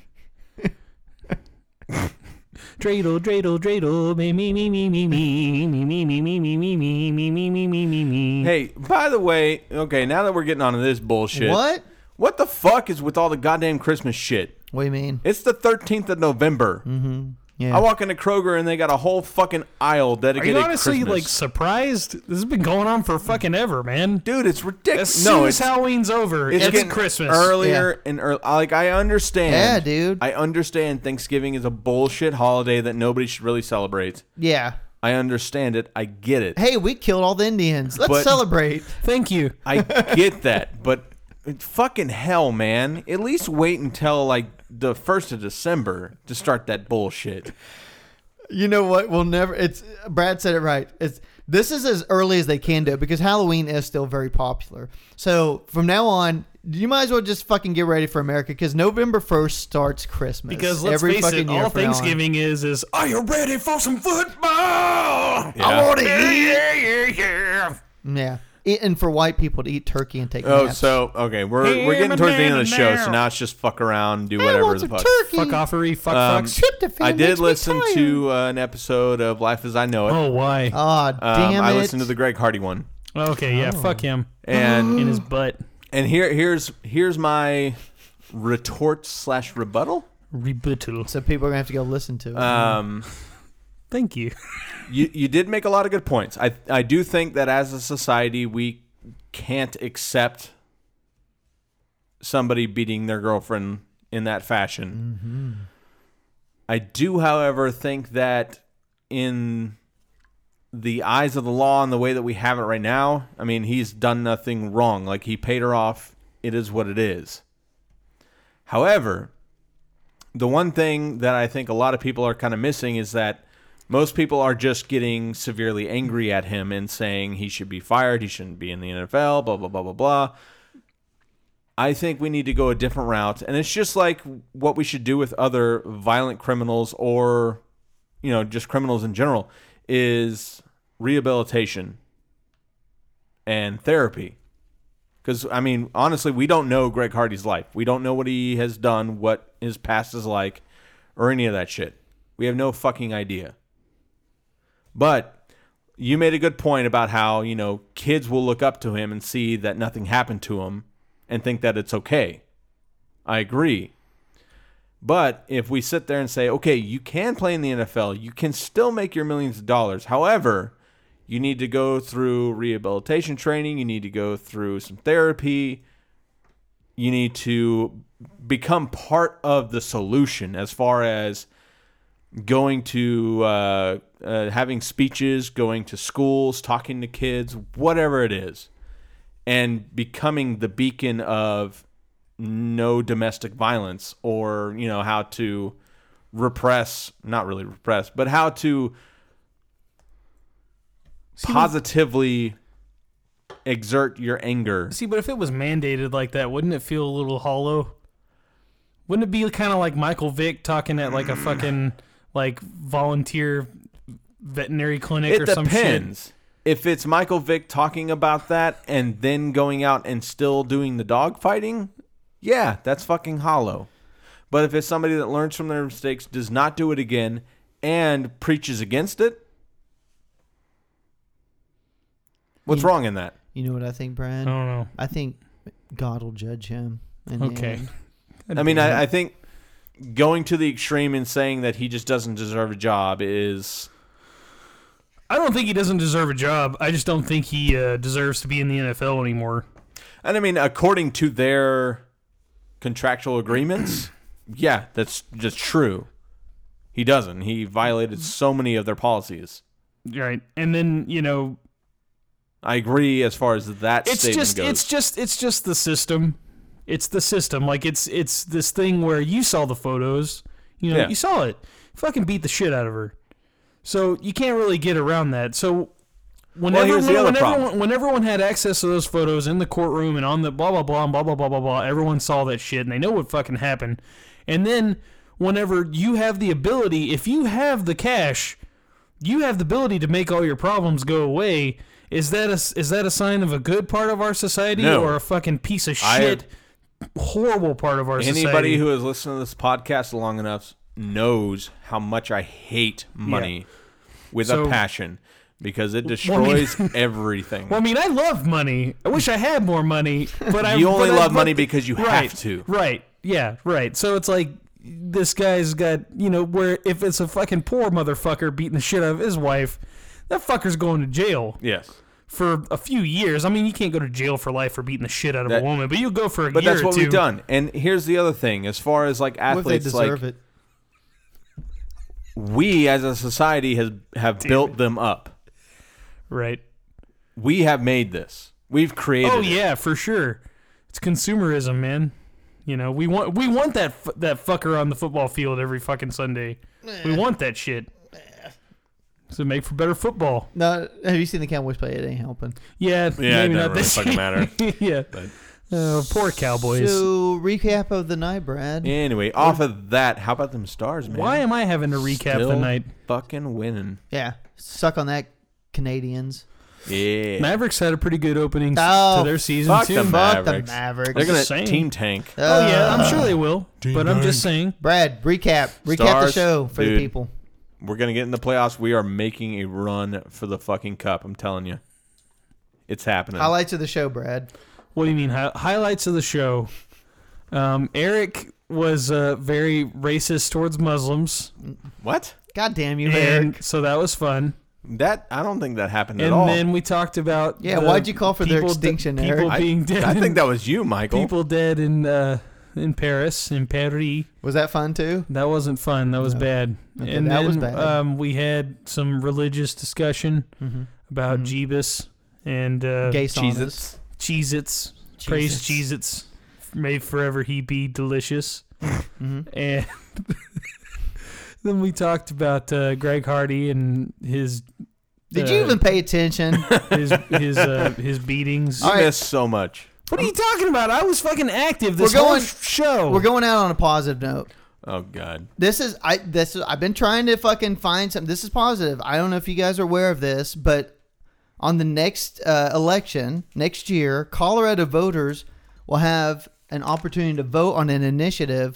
Dreidel, dreidel, dreidel, me, me, me, me, me, me, me, me, me, me, me, me, me, me, me, me, me, me, me. Hey, by the way, okay, now that we're getting onto this bullshit. What? What the fuck is with all the goddamn Christmas shit? What do you mean? It's the thirteenth of November. Mm-hmm. Yeah. I walk into Kroger and they got a whole fucking aisle Are dedicated you to honestly Christmas. like surprised? This has been going on for fucking ever, man. Dude, it's As ridiculous. soon No, as it's, Halloween's over, it's it's, getting Christmas. earlier and early. Like, I understand. Yeah, dude. I understand Thanksgiving is a bullshit holiday that nobody should really celebrate. Yeah. I understand it. I get it. Hey, we killed all the Indians. Let's But- celebrate. Thank you. I get that, but fucking hell, man. At least wait until like the first of December to start that bullshit. You know what? We'll never. It's Brad said it right. It's this is as early as they can do it because Halloween is still very popular. So from now on, you might as well just fucking get ready for America because November first starts Christmas. Because let's Every face fucking it, year all from now on. Thanksgiving is is are you ready for some football? Yeah. I want to eat. Yeah, yeah, yeah. Yeah. Eat- And for white people to eat turkey and take Oh, naps. so okay, we're we're getting towards the end of the show, so now it's just fuck around, do I whatever want the some fuck. turkey. Fuck offery, fuck Um, fucks. Tryptophan I did makes me listen tired. to uh, an episode of Life as I Know It. Oh, why? Oh, Um, damn I it. listened to the Greg Hardy one, Okay, yeah, fuck him and in his butt. and here here's here's my retort slash rebuttal. Rebuttal. So people are going to have to go listen to it. Um, Thank you. you you did make a lot of good points. I I do think that as a society we can't accept somebody beating their girlfriend in that fashion. Mm-hmm. I do, however, think that in the eyes of the law and the way that we have it right now, I mean, he's done nothing wrong. Like, he paid her off. It is what it is. However, the one thing that I think a lot of people are kind of missing is that most people are just getting severely angry at him and saying he should be fired, he shouldn't be in the N F L, blah, blah, blah, blah, blah. I think we need to go a different route. And it's just like what we should do with other violent criminals or, you know, just criminals in general, is rehabilitation and therapy. Because, I mean, honestly, we don't know Greg Hardy's life. We don't know what he has done, what his past is like, or any of that shit. We have no fucking idea. But you made a good point about how, you know, kids will look up to him and see that nothing happened to him and think that it's okay. I agree. But if we sit there and say, okay, you can play in the N F L, you can still make your millions of dollars. However, you need to go through rehabilitation training. You need to go through some therapy. You need to become part of the solution as far as going to uh, uh, having speeches, going to schools, talking to kids, whatever it is, and becoming the beacon of no domestic violence, or, you know, how to repress, not really repress, but how to positively exert your anger. See, but if it was mandated like that, wouldn't it feel a little hollow? Wouldn't it be kind of like Michael Vick talking at like a fucking like volunteer veterinary clinic It or some shit? depends. If it's Michael Vick talking about that and then going out and still doing the dog fighting, yeah, that's fucking hollow. But if it's somebody that learns from their mistakes, does not do it again, and preaches against it, what's You- wrong in that? You know what I think, I Brad? don't know. I think God will judge him. in the Okay. end. I mean, I, I think going to the extreme and saying that he just doesn't deserve a job is... I don't think he doesn't deserve a job. I just don't think he uh, deserves to be in the N F L anymore. And I mean, according to their contractual agreements, yeah, that's just true. He doesn't. He violated so many of their policies. Right. And then, you know, I agree as far as that it's statement just goes. it's just it's just the system. It's the system. Like it's it's this thing where you saw the photos, you know, Yeah. you saw it. Fucking beat the shit out of her. So you can't really get around that. So whenever here's the when, other when problem. everyone, when everyone had access to those photos in the courtroom and on the blah blah blah and blah blah blah blah blah, everyone saw that shit and they know what fucking happened. And then whenever you have the ability, if you have the cash, you have the ability to make all your problems go away. Is that a is that a sign of a good part of our society No. or a fucking piece of I- shit, horrible part of our Anybody society? who has listened to this podcast long enough knows how much I hate money with So- a passion, because it destroys everything. Well, I mean, I love money. I wish I had more money, but I You only but I- love but- money because you have right, to. Right? Yeah. Right. So it's like this guy's got, you know, where if it's a fucking poor motherfucker beating the shit out of his wife, that fucker's going to jail Yes. for a few years. I mean, you can't go to jail for life for beating the shit out of That- a woman, but you'll go for a But year that's what or two. we've done. And here's the other thing, as far as like What if they athletes, deserve like it? we as a society has have Damn built it. them up. Right. We have made this. We've created Oh it. yeah, for sure. It's consumerism, man. You know, we want we want that f- that fucker on the football field every fucking Sunday. We want that shit. So make for better football. No, have you seen the Cowboys play? It ain't helping. Yeah, Yeah, it maybe doesn't not really this fucking matter. yeah. But- Uh, poor Cowboys. So recap of the night, Brad. Anyway, off of that, how about them Stars, man? Why am I having to recap Still the night? fucking winning. Yeah, suck on that, Canadians. Yeah. Mavericks had a pretty good opening s- Oh, to their season fuck too. them. Fuck the Mavericks. Mavericks. They're gonna just saying. team tank. Oh yeah, I'm Uh, sure they will. But I'm just saying. Brad, recap. Recap the Stars, show for dude. the people. We're gonna get in the playoffs. We are making a run for the fucking cup. I'm telling you, it's happening. Highlights of the show, Brad. What do you mean? Hi- highlights of the show. Um, Eric was uh, very racist towards Muslims, What? God damn you, Eric. and so that was fun. That I don't think that happened at And all. then we talked about Yeah, the why'd you call for their people de- extinction, people Eric? I, being dead. I in- think that was you, Michael. people dead in uh, in Paris, in Paris. Was that fun too? That wasn't fun. That was No. bad. Okay, and that then was bad. Um, we had some religious discussion Mm-hmm. about Mhm. Jeebus and uh, Gay saunas. Cheez-Its. Cheez-Its. Praise Cheez-Its. May forever he be delicious. Mm-hmm. And then we talked about uh, Greg Hardy and his Did uh, you even pay attention? his his uh, his beatings. You All right. missed so much. What are you talking about? I was fucking active this We're going- whole sh- show. We're going out on a positive note. Oh God. This is I this is, I've been trying to fucking find something. This is positive. I don't know if you guys are aware of this, but on the next uh, election next year, Colorado voters will have an opportunity to vote on an initiative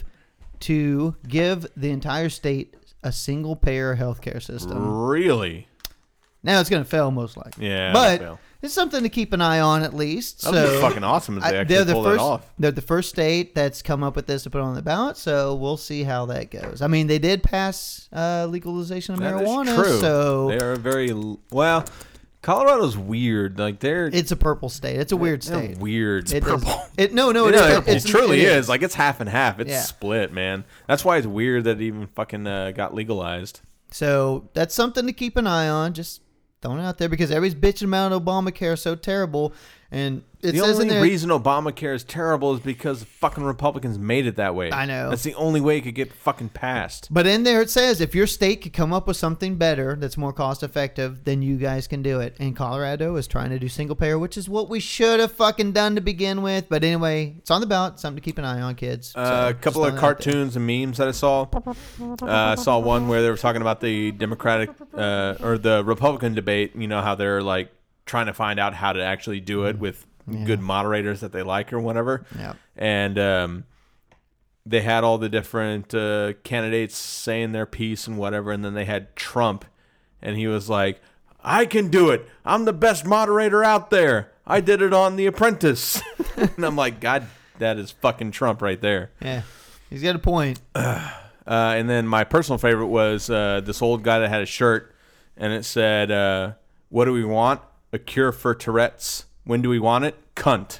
to give the entire state a single payer healthcare system. Really? Now it's going to fail most likely. Yeah. But well, it's something to keep an eye on at least. that would be so fucking awesome if they I- actually they're the pull first. that off. They're the first state that's come up with this to put on the ballot. So we'll see how that goes. I mean, they did pass uh, legalization of That is marijuana. true. So They are very l- well. Colorado's weird. Like they're it's a purple state. It's a weird they're state. Weird. It does- It no no You it know, is. it, It's, it truly it is. Like it's half and half. It's Yeah. split, man. That's why it's weird that it even fucking uh, got legalized. So that's something to keep an eye on. Just throwing it out there because everybody's bitching about Obamacare so terrible, and it the says in only there. reason Obamacare is terrible is because fucking Republicans made it that way. I know. That's the only way it could get fucking passed. But in there it says if your state could come up with something better that's more cost effective, then you guys can do it. And Colorado is trying to do single payer, which is what we should have fucking done to begin with. But anyway, it's on the ballot. Something to keep an eye on, kids. So, Uh, a just couple throwing of it out there. cartoons and memes that I saw. Uh, I saw one where they were talking about the Democratic uh, or the Republican debate. You know how they're like trying to find out how to actually do it with Yeah. good moderators that they like or whatever. Yeah. And um, they had all the different uh, candidates saying their piece and whatever, and then they had Trump, and he was like, "I can do it. I'm the best moderator out there. I did it on The Apprentice." And I'm like, God, that is fucking Trump right there. Yeah. He's got a point. Uh, and then my personal favorite was uh, this old guy that had a shirt, and it said, uh, "What do we want? A cure for Tourette's. When do we want it? Cunt."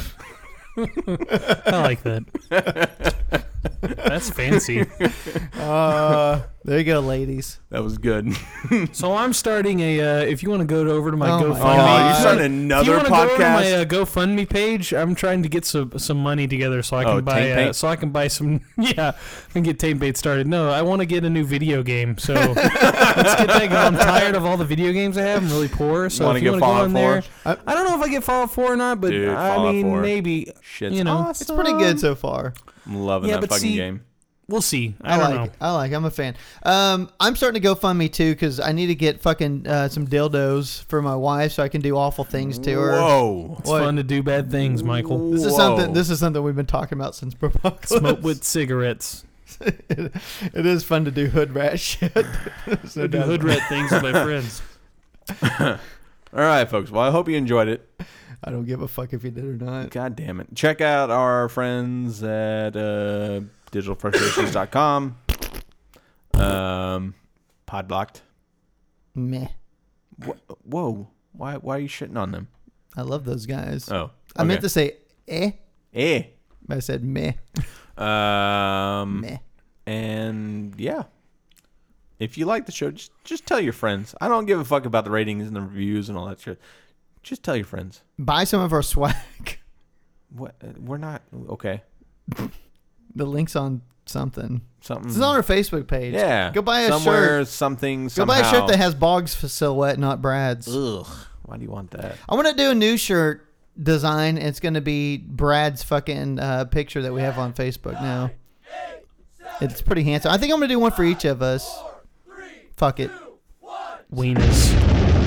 I like that. That's fancy. Uh, there you go, ladies. That was good. So I'm starting a. Uh, if you want to go to, over to my Oh my GoFundMe, God. Oh, you're starting if you another want to go over to my podcast? uh, GoFundMe page, I'm trying to get some some money together so I can Oh, buy Taint uh, Bait? so I can buy some. Yeah, I can get Taint Bait started. No, I want to get a new video game. So let's get that going. I'm tired of all the video games I have. I'm really poor. So Wanna if you get want to go Fallout in there, four? I don't know if I get Fallout four or not, but Dude, I Fallout mean four. maybe. Shit's You know, awesome. It's pretty good so far. I'm loving Yeah, that but fucking see, game. We'll see. I, I, don't like know. it. I like it. I'm a fan. Um, I'm starting to GoFundMe too because I need to get fucking uh, some dildos for my wife so I can do awful things to her. Whoa. It's What? fun to do bad things, Michael. This is Whoa. something. This is something we've been talking about since Propocalypse. Smoke with cigarettes. it, it is fun to do hood rat shit. So I do down- hood rat things with my friends. All right, folks. Well, I hope you enjoyed it. I don't give a fuck if you did or not. God damn it. Check out our friends at uh, digital frustrations dot com. Um, Podblocked. Meh. Wh- Whoa. Why, why are you shitting on them? I love those guys. Oh. I meant okay. to say eh, Eh. but I said meh. Um, Meh. and yeah. if you like the show, just just tell your friends. I don't give a fuck about the ratings and the reviews and all that shit. Just tell your friends. Buy some of our swag. What? We're not okay. The link's on something. Something. It's on our Facebook page. Yeah. Go buy a somewhere, shirt. something. Go Somehow. buy a shirt that has Boggs silhouette, not Brad's. Ugh. Why do you want that? I want to do a new shirt design. It's going to be Brad's fucking uh, picture that we have on Facebook now. It's pretty handsome. I think I'm going to do one for each of us. Fuck it. Wieners.